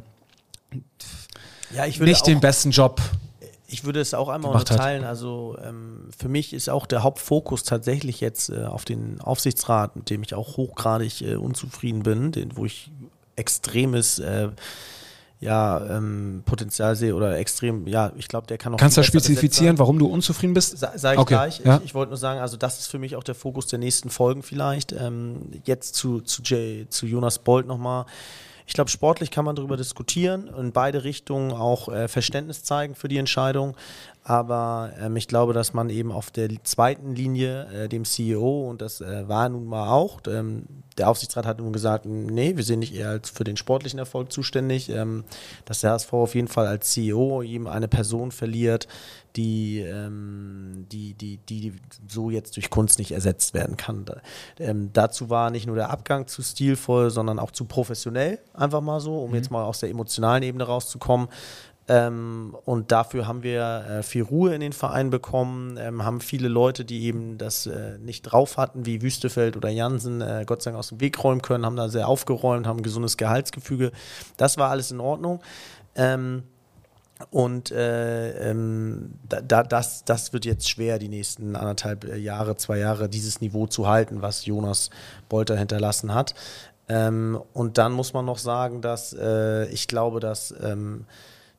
ja, ich würde nicht auch den besten Job Ich würde es auch einmal gemacht unterteilen. hat. Also ähm, für mich ist auch der Hauptfokus tatsächlich jetzt äh, auf den Aufsichtsrat, mit dem ich auch hochgradig äh, unzufrieden bin, den, wo ich extremes äh, ja, ähm, Potenzial sehe oder extrem, ja, ich glaube, der kann noch. Kannst du spezifizieren, warum du unzufrieden bist? Sa- Sag ich okay. gleich. Ja. Ich, ich wollte nur sagen, also das ist für mich auch der Fokus der nächsten Folgen vielleicht. Ähm, jetzt zu, zu, Jay, zu Jonas Bolt nochmal. Ich glaube, sportlich kann man darüber diskutieren, in beide Richtungen auch äh, Verständnis zeigen für die Entscheidung. Aber ähm, ich glaube, dass man eben auf der zweiten Linie, äh, dem C E O, und das äh, war nun mal auch, ähm, der Aufsichtsrat hat nun gesagt, nee, wir sind nicht eher als für den sportlichen Erfolg zuständig, ähm, dass der H S V auf jeden Fall als C E O ihm eine Person verliert, die, ähm, die, die, die so jetzt durch Kunst nicht ersetzt werden kann. Da, ähm, dazu war nicht nur der Abgang zu stilvoll, sondern auch zu professionell, einfach mal so, um mhm. jetzt mal aus der emotionalen Ebene rauszukommen. Ähm, und dafür haben wir äh, viel Ruhe in den Verein bekommen, ähm, haben viele Leute, die eben das äh, nicht drauf hatten, wie Wüstefeld oder Jansen, äh, Gott sei Dank aus dem Weg räumen können, haben da sehr aufgeräumt, haben ein gesundes Gehaltsgefüge. Das war alles in Ordnung. Ähm, und äh, ähm, da, das, das wird jetzt schwer, die nächsten anderthalb Jahre, zwei Jahre, dieses Niveau zu halten, was Jonas Bolter hinterlassen hat. Ähm, und dann muss man noch sagen, dass äh, ich glaube, dass ähm,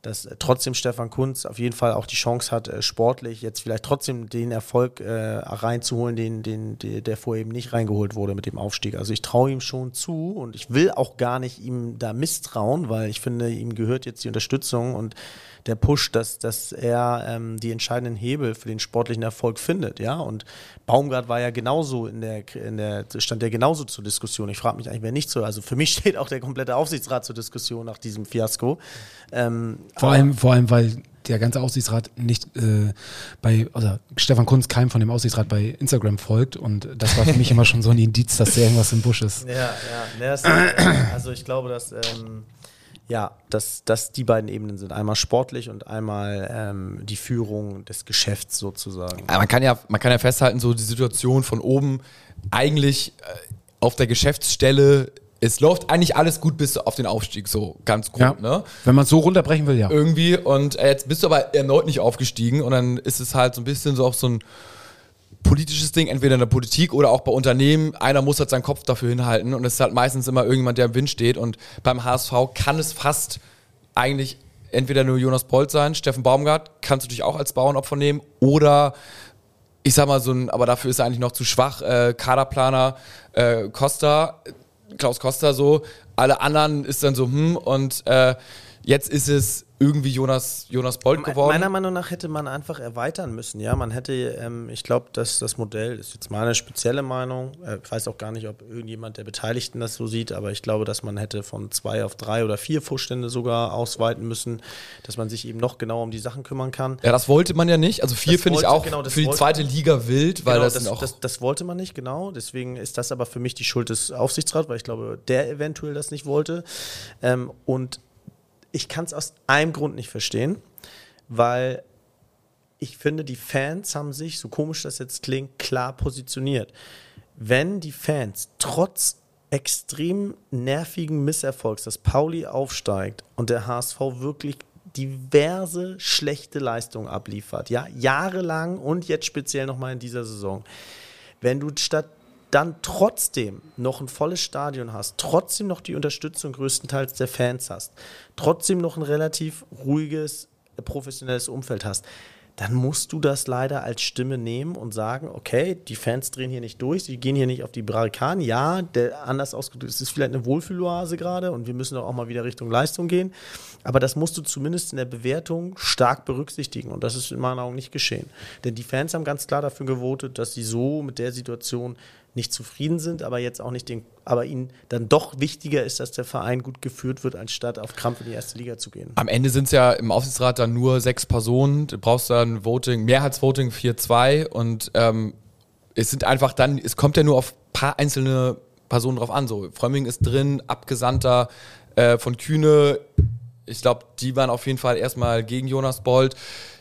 dass äh, trotzdem Stefan Kuntz auf jeden Fall auch die Chance hat, äh, sportlich jetzt vielleicht trotzdem den Erfolg äh, reinzuholen, den, den, der, der vorher eben nicht reingeholt wurde mit dem Aufstieg. Also ich traue ihm schon zu und ich will auch gar nicht ihm da misstrauen, weil ich finde, ihm gehört jetzt die Unterstützung und der Push, dass, dass er ähm, die entscheidenden Hebel für den sportlichen Erfolg findet, ja, und Baumgart war ja genauso in der, in der stand ja genauso zur Diskussion. Ich frage mich eigentlich, wer nicht so, also für mich steht auch der komplette Aufsichtsrat zur Diskussion nach diesem Fiasko. Ähm, vor allem, vor allem, weil der ganze Aufsichtsrat nicht äh, bei, also Stefan Kuntz keinem von dem Aufsichtsrat bei Instagram folgt und das war für mich immer schon so ein Indiz, dass da irgendwas im Busch ist. Ja, ja, das, also ich glaube, dass ähm, ja, dass, dass die beiden Ebenen sind. Einmal sportlich und einmal ähm, die Führung des Geschäfts sozusagen. Ja, man kann ja, man kann ja festhalten, so die Situation von oben eigentlich äh, auf der Geschäftsstelle, es läuft eigentlich alles gut bis auf den Aufstieg, so ganz grob, ja, ne? Wenn man es so runterbrechen will, ja. Irgendwie und äh, jetzt bist du aber erneut nicht aufgestiegen und dann ist es halt so ein bisschen so auch so ein politisches Ding, entweder in der Politik oder auch bei Unternehmen. Einer muss halt seinen Kopf dafür hinhalten und es ist halt meistens immer irgendjemand, der im Wind steht und beim H S V kann es fast eigentlich entweder nur Jonas Bolt sein, Steffen Baumgart kannst du dich auch als Bauernopfer nehmen oder ich sag mal so ein, aber dafür ist er eigentlich noch zu schwach, äh, Kaderplaner äh, Costa, Klaus Costa so, alle anderen ist dann so hm und äh, jetzt ist es irgendwie Jonas, Jonas Bolt geworden. Meiner Meinung nach hätte man einfach erweitern müssen. Ja, man hätte, ähm, ich glaube, dass das Modell, ist jetzt meine spezielle Meinung, äh, ich weiß auch gar nicht, ob irgendjemand der Beteiligten das so sieht, aber ich glaube, dass man hätte von zwei auf drei oder vier Vorstände sogar ausweiten müssen, dass man sich eben noch genauer um die Sachen kümmern kann. Ja, das wollte man ja nicht. Also vier finde ich auch genau, für die wollte, zweite Liga wild, weil genau, das, das, sind auch das, das wollte man nicht, genau. Deswegen ist das aber für mich die Schuld des Aufsichtsrats, weil ich glaube, der eventuell das nicht wollte. Ähm, und ich kann es aus einem Grund nicht verstehen, weil ich finde, die Fans haben sich, so komisch das jetzt klingt, klar positioniert. Wenn die Fans trotz extrem nervigen Misserfolgs, dass Pauli aufsteigt und der H S V wirklich diverse schlechte Leistungen abliefert, ja, jahrelang und jetzt speziell nochmal in dieser Saison, wenn du statt dann trotzdem noch ein volles Stadion hast, trotzdem noch die Unterstützung größtenteils der Fans hast, trotzdem noch ein relativ ruhiges, professionelles Umfeld hast, dann musst du das leider als Stimme nehmen und sagen, okay, die Fans drehen hier nicht durch, sie gehen hier nicht auf die Barrikaden. Ja, der, anders ausgedrückt, es ist vielleicht eine Wohlfühloase gerade und wir müssen auch mal wieder Richtung Leistung gehen, aber das musst du zumindest in der Bewertung stark berücksichtigen und das ist in meinen Augen nicht geschehen. Denn die Fans haben ganz klar dafür gewotet, dass sie so mit der Situation nicht zufrieden sind, aber jetzt auch nicht den, aber ihnen dann doch wichtiger ist, dass der Verein gut geführt wird, anstatt auf Krampf in die erste Liga zu gehen. Am Ende sind es ja im Aufsichtsrat dann nur sechs Personen, du brauchst dann Voting, Mehrheitsvoting vier zwei und ähm, es sind einfach dann, es kommt ja nur auf ein paar einzelne Personen drauf an, so Frömming ist drin, Abgesandter äh, von Kühne, ich glaube, die waren auf jeden Fall erstmal gegen Jonas Bolt.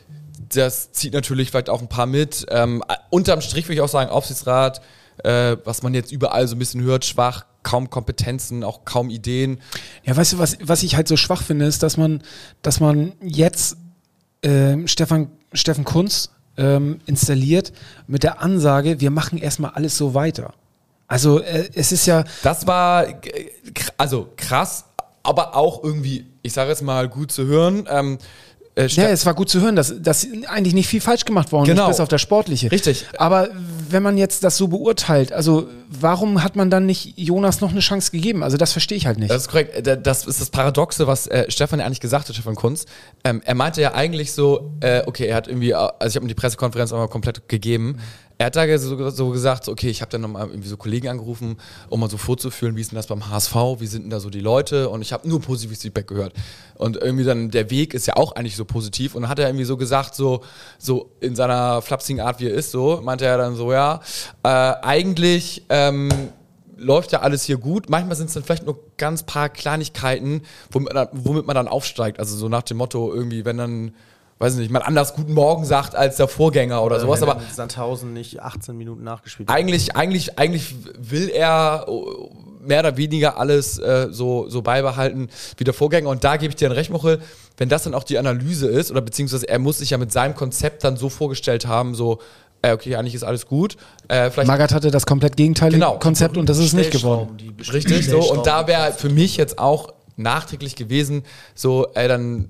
Das zieht natürlich vielleicht auch ein paar mit. Ähm, unterm Strich würde ich auch sagen, Aufsichtsrat, Äh, was man jetzt überall so ein bisschen hört, schwach, kaum Kompetenzen, auch kaum Ideen. Ja, weißt du, was, was ich halt so schwach finde, ist, dass man, dass man jetzt ähm, Stefan, Steffen Kuntz ähm, installiert mit der Ansage, wir machen erstmal alles so weiter. Also äh, es ist ja... Das war äh, also krass, aber auch irgendwie, ich sage jetzt mal, gut zu hören. Ähm, Äh, ja, es war gut zu hören, dass, dass eigentlich nicht viel falsch gemacht worden genau. ist, bis auf das Sportliche. Richtig. Aber wenn man jetzt das so beurteilt, also warum hat man dann nicht Jonas noch eine Chance gegeben? Also das verstehe ich halt nicht. Das ist korrekt. Das ist das Paradoxe, was äh, Stefan ja eigentlich gesagt hat, Stefan Kuntz. Ähm, er meinte ja eigentlich so, äh, okay, er hat irgendwie, also ich habe ihm die Pressekonferenz auch mal komplett gegeben. Er hat da so, so gesagt, okay, ich habe dann nochmal irgendwie so Kollegen angerufen, um mal so vorzuführen, wie ist denn das beim H S V, wie sind denn da so die Leute und ich habe nur positives Feedback gehört. Und irgendwie dann, der Weg ist ja auch eigentlich so positiv und dann hat er irgendwie so gesagt, so, so in seiner flapsigen Art, wie er ist, so, meinte er dann so, ja, äh, eigentlich ähm, läuft ja alles hier gut, manchmal sind es dann vielleicht nur ganz paar Kleinigkeiten, womit man, womit man dann aufsteigt, also so nach dem Motto irgendwie, wenn dann weiß nicht, man anders Guten Morgen sagt als der Vorgänger oder, oder sowas, aber Sandhausen nicht achtzehn Minuten nachgespielt eigentlich, hat. eigentlich, eigentlich will er mehr oder weniger alles äh, so, so beibehalten wie der Vorgänger und da gebe ich dir ein Recht, Mochel, wenn das dann auch die Analyse ist oder beziehungsweise er muss sich ja mit seinem Konzept dann so vorgestellt haben, so äh, okay, eigentlich ist alles gut. Äh, vielleicht Magath hatte das komplett gegenteilige genau, Konzept und das ist nicht geworden. Richtig so und da wäre für mich jetzt auch nachträglich gewesen, so ey, dann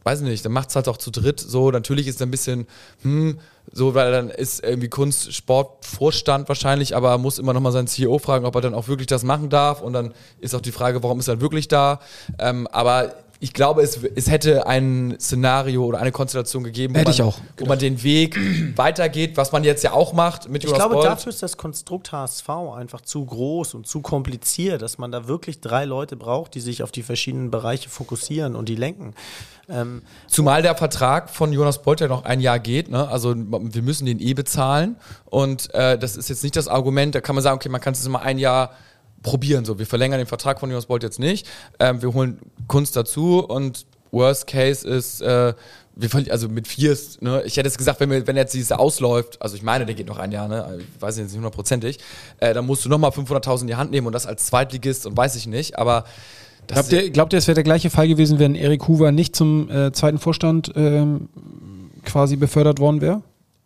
weiß nicht, dann macht es halt auch zu dritt so. Natürlich ist es ein bisschen, hm, so, weil dann ist irgendwie Kunst, Sportvorstand wahrscheinlich, aber muss immer nochmal seinen C E O fragen, ob er dann auch wirklich das machen darf. Und dann ist auch die Frage, warum ist er wirklich da? Ähm, aber ich glaube, es, es hätte ein Szenario oder eine Konstellation gegeben, wo, Hätte man, ich auch. wo man den Weg weitergeht, was man jetzt ja auch macht mit Ich Jonas glaube, Bolt. dafür ist das Konstrukt H S V einfach zu groß und zu kompliziert, dass man da wirklich drei Leute braucht, die sich auf die verschiedenen Bereiche fokussieren und die lenken. Ähm, Zumal der Vertrag von Jonas Bolt ja noch ein Jahr geht, ne? Also wir müssen den eh bezahlen und äh, das ist jetzt nicht das Argument, da kann man sagen, okay, man kann es jetzt mal ein Jahr probieren, so, wir verlängern den Vertrag von Jonas Bolt jetzt nicht, ähm, wir holen Kunst dazu und Worst Case ist, äh, wir verli- also mit vier ist, ne, ich hätte jetzt gesagt, wenn, wir, wenn jetzt dieses ausläuft, also ich meine, der geht noch ein Jahr, ne, ich weiß jetzt nicht hundertprozentig, äh, dann musst du nochmal fünfhunderttausend in die Hand nehmen und das als Zweitligist und weiß ich nicht, aber das Glaubt ihr, glaubt ihr, es wäre der gleiche Fall gewesen, wenn Erik Hoover nicht zum äh, zweiten Vorstand ähm, quasi befördert worden wäre?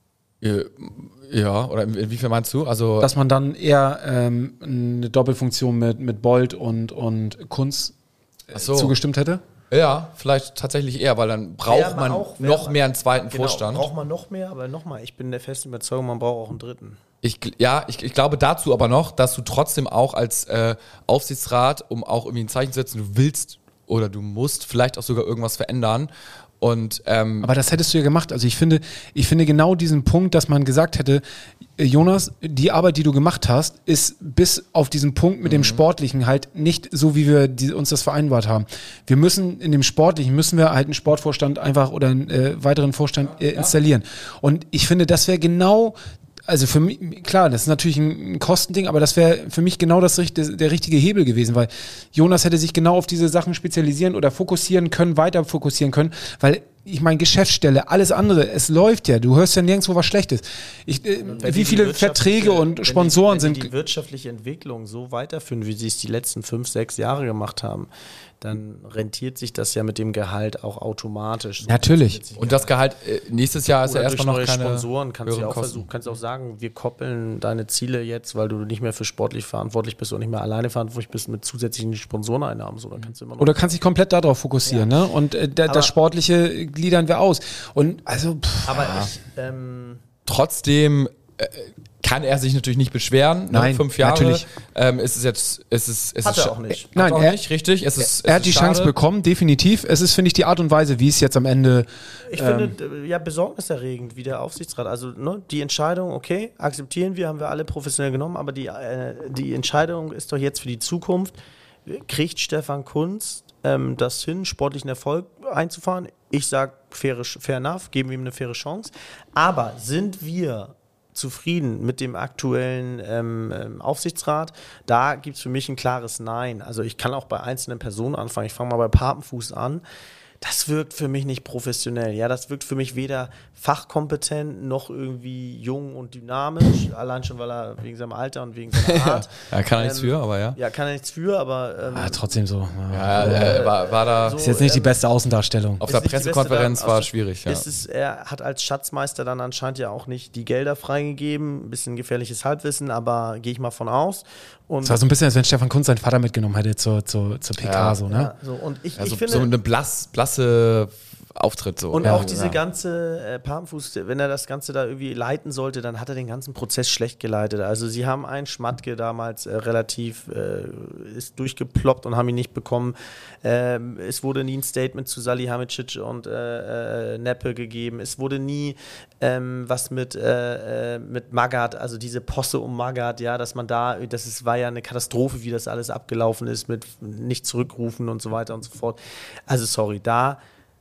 äh, ja, oder in- inwiefern meinst du? Also Dass man dann eher ähm, eine Doppelfunktion mit, mit Bolt und, und Kunz äh, Ach so. zugestimmt hätte? Ja, vielleicht tatsächlich eher, weil dann braucht Wär man auch- wär noch man- mehr einen zweiten genau, Vorstand. braucht man noch mehr, aber nochmal, ich bin der festen Überzeugung, man braucht auch einen dritten. Ich, gl- ja, ich, ich glaube dazu aber noch, dass du trotzdem auch als äh, Aufsichtsrat, um auch irgendwie ein Zeichen zu setzen, du willst oder du musst vielleicht auch sogar irgendwas verändern. Und ähm, Aber das hättest du ja gemacht. Also ich finde, ich finde genau diesen Punkt, dass man gesagt hätte, äh, Jonas, die Arbeit, die du gemacht hast, ist bis auf diesen Punkt mit dem Sportlichen halt nicht so, wie wir die, uns das vereinbart haben. Wir müssen in dem Sportlichen, müssen wir halt einen Sportvorstand einfach oder einen äh, weiteren Vorstand äh, installieren. Und ich finde, das wäre genau... Also für mich, klar, das ist natürlich ein Kostending, aber das wäre für mich genau das, richt- der richtige Hebel gewesen, weil Jonas hätte sich genau auf diese Sachen spezialisieren oder fokussieren können, weiter fokussieren können, weil ich meine, Geschäftsstelle, alles andere, es läuft ja, du hörst ja nirgendwo was Schlechtes. Ich, äh, Wenn wie die viele wirtschaftliche- Verträge und wenn Sponsoren die, wenn sind... die, die wirtschaftliche Entwicklung so weiterführen, wie sie es die letzten fünf, sechs Jahre gemacht haben, dann rentiert sich das ja mit dem Gehalt auch automatisch. So Natürlich. mit sich und das Gehalt, äh, nächstes Jahr ist Oder ja durch erstmal noch neue keine Sponsoren kannst du ja höheren auch Kosten. versuchen, kannst auch sagen, wir koppeln deine Ziele jetzt, weil du nicht mehr für sportlich verantwortlich bist und nicht mehr alleine verantwortlich bist mit zusätzlichen Sponsoreneinnahmen. So, dann kannst du immer noch Oder kannst dich komplett darauf fokussieren, ne? Und äh, da, Aber- das Sportliche gliedern wir aus. Und also, pff, aber ich, ähm, Trotzdem äh, kann er sich natürlich nicht beschweren. Nein, ne? Fünf Jahre. natürlich. Ähm, es ist jetzt, es ist, es Hat ist er scha- auch nicht. Hat Nein, er auch er- nicht, richtig. Es ist, er es hat die ist Chance schade. bekommen, definitiv. Es ist, finde ich, die Art und Weise, wie es jetzt am Ende... ich Ähm, finde, äh, ja, besorgniserregend, wie der Aufsichtsrat. Also, ne, die Entscheidung, okay, akzeptieren wir, haben wir alle professionell genommen, aber die, äh, die Entscheidung ist doch jetzt für die Zukunft. Kriegt Stefan Kunz ähm, das hin, sportlichen Erfolg einzufahren? Ich sage, fair, fair enough, geben wir ihm eine faire Chance. Aber sind wir zufrieden mit dem aktuellen ähm, ähm, Aufsichtsrat? Da gibt es für mich ein klares Nein. Also ich kann auch bei einzelnen Personen anfangen. Ich fange mal bei Papenfuß an. Das wirkt für mich nicht professionell. Ja, das wirkt für mich weder fachkompetent noch irgendwie jung und dynamisch. Allein schon, weil er wegen seinem Alter und wegen seiner Art. Ja, kann er nichts Ähm, für, aber ja. Ja, kann er nichts für, aber ähm, ah, trotzdem so. Ja, äh, war, war da so- Ist jetzt nicht die ähm, beste Außendarstellung. auf ist der nicht die beste Pressekonferenz da- war aus- schwierig. Ja. ist es, er hat als Schatzmeister dann anscheinend ja auch nicht die Gelder freigegeben. Ein bisschen gefährliches Halbwissen, aber gehe ich mal von aus. Und Es war so ein bisschen, als wenn Stefan Kunz seinen Vater mitgenommen hätte zur, zur, zur P K. Ja. so, ne? ja, so, und ich, Also ich finde, so eine blass, blasse Auftritt so. und ja. auch diese ja. ganze äh, Papenfuß, wenn er das Ganze da irgendwie leiten sollte, dann hat er den ganzen Prozess schlecht geleitet. Also sie haben einen Schmatke damals äh, relativ äh, ist durchgeploppt und haben ihn nicht bekommen. Ähm, es wurde nie ein Statement zu Salihamidzic und äh, äh, Neppe gegeben. Es wurde nie ähm, was mit, äh, äh, mit Magath, also diese Posse um Magath, ja, dass man da, das ist, war ja eine Katastrophe, wie das alles abgelaufen ist mit nicht zurückrufen und so weiter und so fort. Also sorry, da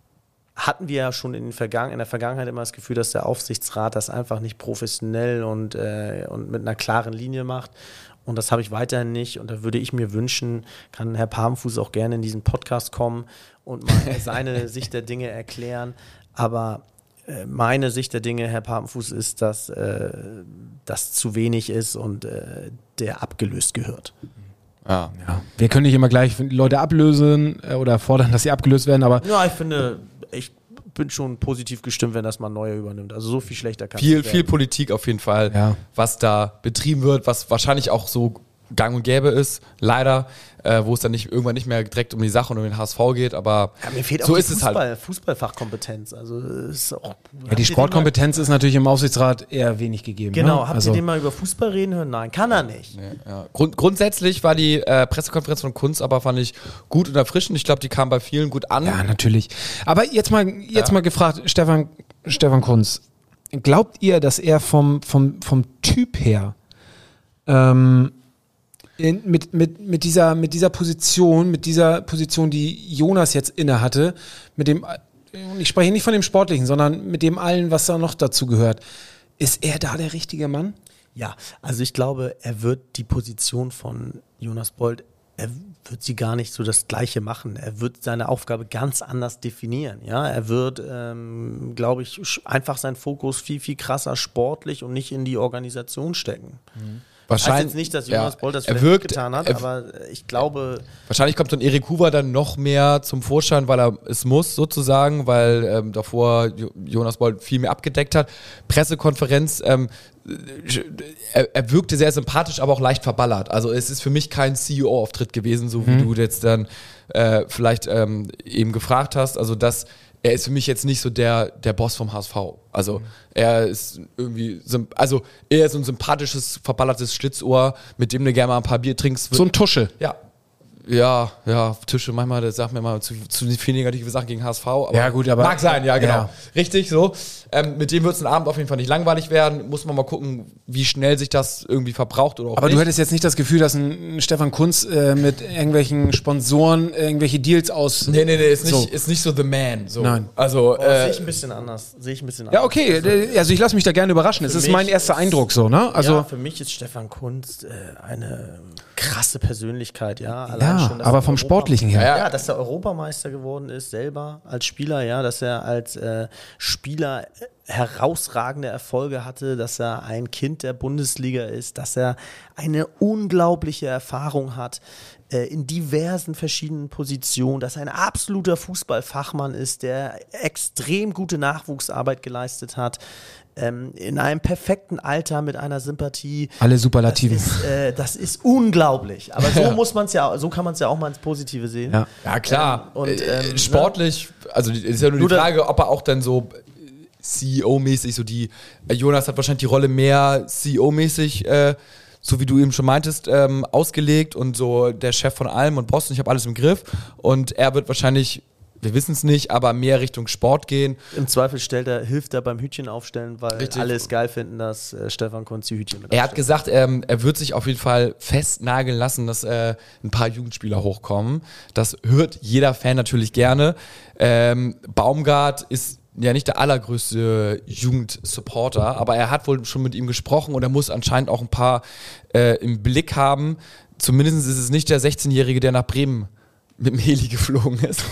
hatten wir ja schon in, den Vergangen- in der Vergangenheit immer das Gefühl, dass der Aufsichtsrat das einfach nicht professionell und, äh, und mit einer klaren Linie macht. Und das habe ich weiterhin nicht. Und da würde ich mir wünschen, kann Herr Papenfuß auch gerne in diesen Podcast kommen und mal seine Sicht der Dinge erklären. Aber äh, meine Sicht der Dinge, Herr Papenfuß, ist, dass äh, das zu wenig ist und äh, der abgelöst gehört. Ja. Ja. Wir können nicht immer gleich Leute ablösen äh, oder fordern, dass sie abgelöst werden, aber Ja, ich finde, ich bin schon positiv gestimmt, wenn das mal ein neuer übernimmt. Also so viel schlechter kann es Viel, nicht viel werden. Politik auf jeden Fall, Ja. was da betrieben wird, was wahrscheinlich auch so gang und gäbe ist, leider, äh, wo es dann nicht irgendwann nicht mehr direkt um die Sache und um den H S V geht, aber ja, mir fehlt so auch die ist Fußball, es halt. Fußballfachkompetenz. Also ist auch, Ja, die Sportkompetenz ist natürlich im Aufsichtsrat eher wenig gegeben. Genau, ne? habt also, ihr den mal über Fußball reden hören? Nein, kann er nicht. Nee, ja. Grund, grundsätzlich war die äh, Pressekonferenz von Kunz aber, fand ich, gut und erfrischend. Ich glaube, die kam bei vielen gut an. Ja, natürlich. Aber jetzt mal, jetzt Ja. mal gefragt, Stefan, Stefan Kunz, glaubt ihr, dass er vom, vom, vom Typ her ähm, in, mit, mit, mit, dieser, mit dieser Position, mit dieser Position, die Jonas jetzt inne hatte, mit dem, ich spreche nicht von dem Sportlichen, sondern mit dem allen, was da noch dazu gehört, ist er da der richtige Mann? Ja, also ich glaube, er wird die Position von Jonas Bold, er wird sie gar nicht so das Gleiche machen. Er wird seine Aufgabe ganz anders definieren. Ja, er wird, ähm, glaube ich, sch- einfach seinen Fokus viel, viel krasser sportlich und nicht in die Organisation stecken. Mhm. Ich weiß jetzt nicht, dass Jonas ja, Bold das er vielleicht wirkt, nicht getan hat, er, aber ich glaube... Wahrscheinlich kommt dann Erik Huber dann noch mehr zum Vorschein, weil er es muss sozusagen, weil ähm, davor Jo- Jonas Bold viel mehr abgedeckt hat. Pressekonferenz, ähm, er, er wirkte sehr sympathisch, aber auch leicht verballert. Also es ist für mich kein C E O-Auftritt gewesen, so wie Mhm. du jetzt dann äh, vielleicht ähm, eben gefragt hast. Also das, er ist für mich jetzt nicht so der, der Boss vom H S V. Also Mhm. er ist irgendwie, symp- also er ist so ein sympathisches, verballertes Schlitzohr, mit dem du gerne mal ein paar Bier trinkst. So ein Tusche. Ja. Ja, ja, Tische, manchmal, das sagt mir mal zu, zu viel negative Sachen gegen H S V. Aber Ja, gut, aber- mag sein, ja, genau. Ja. Richtig, so. Ähm, mit dem wird es ein Abend auf jeden Fall nicht langweilig werden. Muss man mal gucken, wie schnell sich das irgendwie verbraucht oder auch Aber nicht. du hättest jetzt nicht das Gefühl, dass ein Stefan Kunz äh, mit irgendwelchen Sponsoren irgendwelche Deals aus... Nee, nee, nee, ist nicht, So. ist nicht so the man. So. Nein. Also, Oh, sehe äh, ich ein bisschen anders. Sehe ich ein bisschen Ja, anders. okay, d- also ich lasse mich da gerne überraschen. Es Für ist mich mein erster ist- Eindruck so, ne? Also, ja, für mich ist Stefan Kunz äh, eine krasse Persönlichkeit, ja. Allein ja, schon, dass aber er vom Europa- Sportlichen her. Ja, Ja, dass er Europameister geworden ist, selber als Spieler, ja, dass er als äh, Spieler äh, herausragende Erfolge hatte, dass er ein Kind der Bundesliga ist, dass er eine unglaubliche Erfahrung hat äh, in diversen verschiedenen Positionen, dass er ein absoluter Fußballfachmann ist, der extrem gute Nachwuchsarbeit geleistet hat, ähm, in einem perfekten Alter mit einer Sympathie. Alle Superlativen. Das ist, äh, das ist unglaublich. Aber so Ja. muss man es ja, so kann man es ja auch mal ins Positive sehen. Ja. ja, klar. Ähm, und, Äh, ähm, sportlich, also die- ist ja nur, Nur die da- Frage, ob er auch dann so C E O-mäßig, so die, äh, Jonas hat wahrscheinlich die Rolle mehr C E O-mäßig, äh, so wie du eben schon meintest, ähm, ausgelegt und so der Chef von allem und Boss und ich habe alles im Griff. Und er wird wahrscheinlich, wir wissen es nicht, aber mehr Richtung Sport gehen. Im Zweifel stellt er, hilft er beim Hütchen aufstellen, weil Richtig. alle es geil finden, dass äh, Stefan Kunz die Hütchen mit Er hat aufstellt. gesagt, ähm, er wird sich auf jeden Fall festnageln lassen, dass äh, ein paar Jugendspieler hochkommen. Das hört jeder Fan natürlich gerne. Ähm, Baumgart ist ja nicht der allergrößte Jugendsupporter, aber er hat wohl schon mit ihm gesprochen und er muss anscheinend auch ein paar äh, im Blick haben. Zumindest ist es nicht der sechzehnjährige, der nach Bremen mit dem Heli geflogen ist.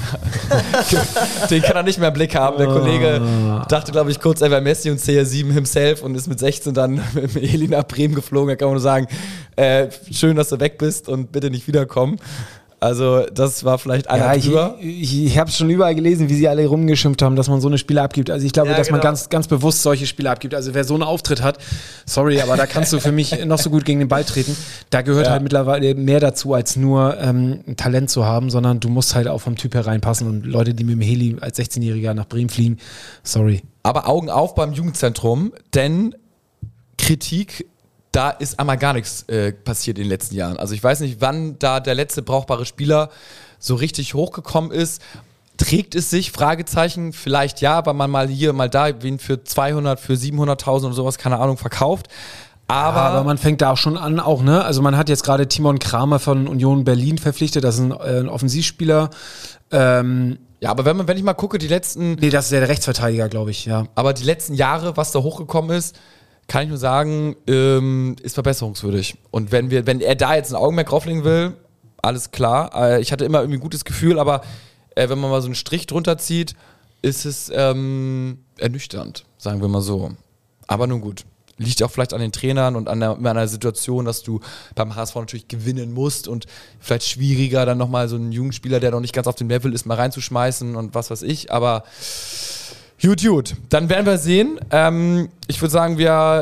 Den kann er nicht mehr im Blick haben. Der Kollege dachte, glaube ich, kurz, er wäre Messi und C R sieben himself und ist mit sechzehn dann mit dem Heli nach Bremen geflogen. Da kann man nur sagen, äh, schön, dass du weg bist und bitte nicht wiederkommen. Also das war vielleicht einer Ja, ich, drüber. ich, ich habe es schon überall gelesen, wie sie alle rumgeschimpft haben, dass man so eine Spiele abgibt. Also ich glaube, Ja, dass man genau. ganz, ganz bewusst solche Spiele abgibt. Also wer so einen Auftritt hat, sorry, aber da kannst du für mich noch so gut gegen den Ball treten. Da gehört Ja. halt mittlerweile mehr dazu, als nur ähm, ein Talent zu haben, sondern du musst halt auch vom Typ her reinpassen. Und Leute, die mit dem Heli als sechzehnjähriger nach Bremen fliegen, sorry. Aber Augen auf beim Jugendzentrum, denn Kritik, da ist einmal gar nichts äh, passiert in den letzten Jahren. Also ich weiß nicht, wann da der letzte brauchbare Spieler so richtig hochgekommen ist. Trägt es sich? Fragezeichen. Vielleicht ja, weil man mal hier, mal da, wen für zweihundert, für siebenhunderttausend oder sowas, keine Ahnung, verkauft. Aber, Aber man fängt da auch schon an, auch, ne? Also man hat jetzt gerade Timon Kramer von Union Berlin verpflichtet, das ist ein, äh, ein Offensivspieler. Ähm, ja, aber wenn man, wenn ich mal gucke, die letzten, nee, das ist der Rechtsverteidiger, glaube ich, ja. aber die letzten Jahre, was da hochgekommen ist, kann ich nur sagen, ähm, ist verbesserungswürdig. Und wenn wir, wenn er da jetzt ein Augenmerk drauflegen will, alles klar. Äh, ich hatte immer irgendwie ein gutes Gefühl, aber äh, wenn man mal so einen Strich drunter zieht, ist es ähm, ernüchternd, sagen wir mal so. Aber nun gut. Liegt auch vielleicht an den Trainern und an der, an der Situation, dass du beim H S V natürlich gewinnen musst und vielleicht schwieriger, dann nochmal so einen jungen Spieler, der noch nicht ganz auf dem Level ist, mal reinzuschmeißen und was weiß ich. Aber gut, gut. Dann werden wir sehen. Ähm, ich würde sagen, wir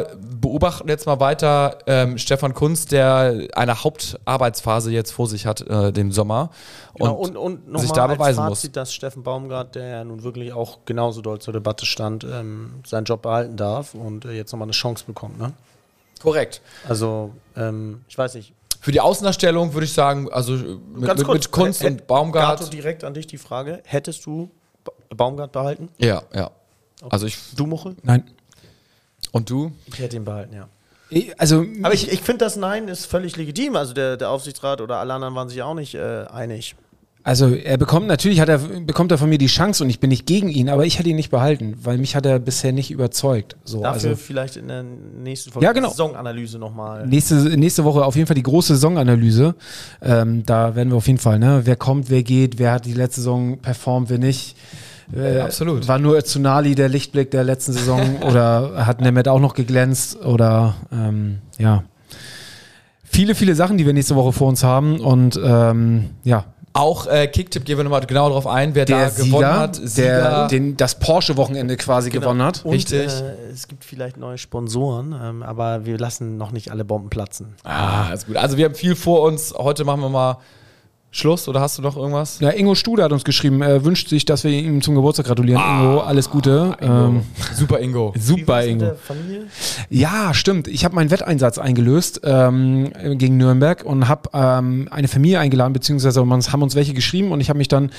beobachten jetzt mal weiter ähm, Stefan Kuntz, der eine Hauptarbeitsphase jetzt vor sich hat, äh, dem Sommer. Und, genau, und, und sich nochmal da als beweisen Fazit, muss. dass Steffen Baumgart, der ja nun wirklich auch genauso doll zur Debatte stand, ähm, seinen Job behalten darf und äh, jetzt nochmal eine Chance bekommt. Ne? Korrekt. Also, ähm, ich weiß nicht. Für die Außendarstellung würde ich sagen, also mit, Ganz mit, kurz, mit Kunst Ä- und Baumgart. Gato, direkt an dich die Frage: Hättest du Ba- Baumgart behalten? Ja, ja. Also ich. Du, Muchel? Nein. Und du? Ich hätte ihn behalten, ja. Ich- Also, Aber ich, ich finde, das Nein ist völlig legitim. Also, der, der Aufsichtsrat oder alle anderen waren sich auch nicht äh, einig. also er bekommt, natürlich hat er, bekommt er von mir die Chance und ich bin nicht gegen ihn, aber ich hätte ihn nicht behalten, weil mich hat er bisher nicht überzeugt. So, Dafür also vielleicht in der nächsten Folge Ja, genau. Saisonanalyse nochmal. nächste, nächste Woche auf jeden Fall die große Saisonanalyse. Ähm, da werden wir auf jeden Fall, ne, wer kommt, wer geht, wer hat die letzte Saison performt, wer nicht. Äh, Absolut. War nur Tsunali der Lichtblick der letzten Saison oder hat Nemeth auch noch geglänzt oder ähm, ja. Viele, viele Sachen, die wir nächste Woche vor uns haben und ähm, ja. Auch äh, Kicktipp gehen wir nochmal genau darauf ein, wer Der da gewonnen Sieger, hat. der den, das Porsche-Wochenende quasi Genau. gewonnen hat. Und Richtig. Äh, es gibt vielleicht neue Sponsoren, ähm, aber wir lassen noch nicht alle Bomben platzen. Ah, ist gut. Also wir haben viel vor uns. Heute machen wir mal Schluss oder hast du noch irgendwas? Ja, Ingo Studer hat uns geschrieben, er wünscht sich, dass wir ihm zum Geburtstag gratulieren. Ingo, alles Gute. Ähm, Super Ingo. Wie super, war's mit Ingo. der Familie? Ja, stimmt. Ich habe meinen Wetteinsatz eingelöst ähm, gegen Nürnberg und habe ähm, eine Familie eingeladen, beziehungsweise haben uns welche geschrieben und ich habe mich dann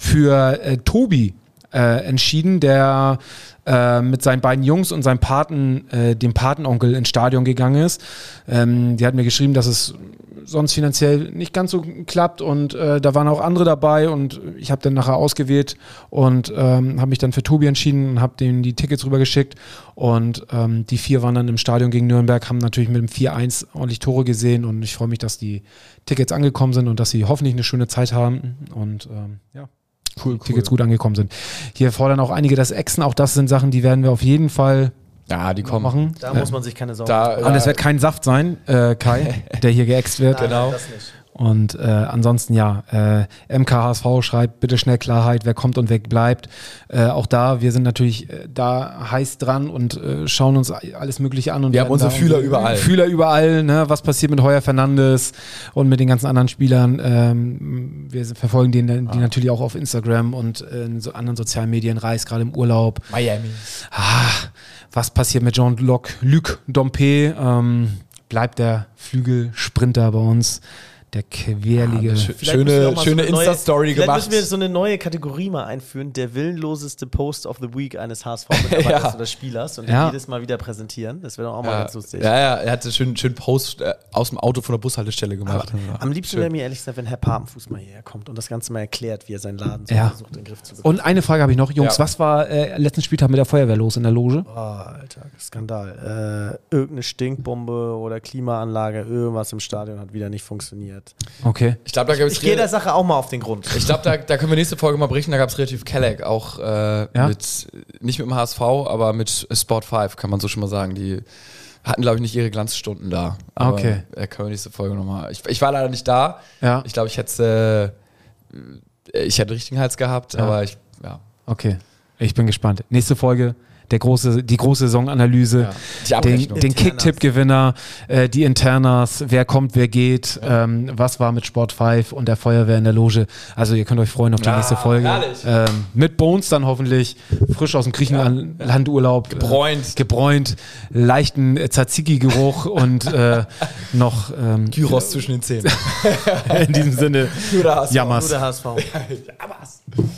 für äh, Tobi äh, entschieden, der äh, mit seinen beiden Jungs und seinem Paten, äh, dem Patenonkel ins Stadion gegangen ist. Ähm, die hat mir geschrieben, dass es sonst finanziell nicht ganz so klappt und äh, da waren auch andere dabei und ich habe dann nachher ausgewählt und ähm, habe mich dann für Tobi entschieden und habe denen die Tickets rübergeschickt und ähm, die vier waren dann im Stadion gegen Nürnberg, haben natürlich mit dem vier eins ordentlich Tore gesehen und ich freue mich, dass die Tickets angekommen sind und dass sie hoffentlich eine schöne Zeit haben und ähm, ja. Cool, Die Tickets gut angekommen sind. Hier fordern auch einige das Exen, auch das sind Sachen, die werden wir auf jeden Fall Ja, die kommen. machen. Da Äh, muss man sich keine Sorgen Da, machen. und es wird kein Saft sein, äh, Kai, der hier geäxt wird. Nein, genau. das nicht. Und äh, ansonsten ja, äh, M K H S V schreibt, bitte schnell Klarheit, wer kommt und wer bleibt. Äh, auch da, wir sind natürlich äh, da heiß dran und äh, schauen uns alles Mögliche an. Und Wir haben werden unsere da Fühler überall. Fühler überall, ne? Was passiert mit Heuer Fernandes und mit den ganzen anderen Spielern. Ähm, wir verfolgen die, die natürlich auch auf Instagram und äh, in so anderen sozialen Medien, Reis gerade im Urlaub. Miami. Ah, was passiert mit Jean-Luc Luc Dompe? Ähm, bleibt der Flügelsprinter bei uns, der querlige. Ja, schön. Vielleicht müssen wir Schöne, auch mal schöne so eine neue- Insta-Story Vielleicht gemacht. müssen wir so eine neue Kategorie mal einführen, der willenloseste Post of the Week eines H S V-Mitarbeiters Ja. oder Spielers und Ja. den jedes Mal wieder präsentieren. Das wäre doch auch mal Ja, ganz lustig. ja, ja, er hatte schön schön Post äh, aus dem Auto von der Bushaltestelle gemacht. Am liebsten Schön. wäre mir ehrlich gesagt, wenn Herr Papenfuß mal hierher kommt und das Ganze mal erklärt, wie er seinen Laden so Ja. versucht, in den Griff zu bekommen. Und eine Frage habe ich noch, Jungs, Ja. was war äh, letzten Spieltag mit der Feuerwehr los in der Loge? Oh, Alter, Skandal. Äh, irgendeine Stinkbombe oder Klimaanlage, irgendwas im Stadion hat wieder nicht funktioniert. Okay. Ich glaube, da gibt es Ich gehe der Sache auch mal auf den Grund. Ich glaube, da, da können wir nächste Folge mal berichten. Da gab es relativ Kelleck, auch äh, Ja? mit, nicht mit dem H S V, aber mit Sport fünf, kann man so schon mal sagen. Die hatten, glaube ich, nicht ihre Glanzstunden da. Aber, Okay. Äh, können wir nächste Folge nochmal. Ich, ich war leider nicht da. Ja. Ich glaube, ich hätte äh, ich hätte richtigen Hals gehabt, Ja. aber ich, ja. Okay. Ich bin gespannt. Nächste Folge. Der große, die große Saisonanalyse, Ja. Die den, Abrechnung. den Internas. Kicktipp-Gewinner, äh, die Internas, wer kommt, wer geht, ähm, was war mit Sport fünf und der Feuerwehr in der Loge. Also ihr könnt euch freuen auf die Ja, nächste Folge. herrlich. Ähm, mit Bones dann hoffentlich, frisch aus dem Griechenlandurlaub. Gebräunt. Äh, gebräunt, leichten äh, Tzatziki-Geruch und äh, noch ähm, Gyros zwischen den Zähnen. in diesem Sinne, Nur der H S V. Jammers. Nur der H S V. Ja, was?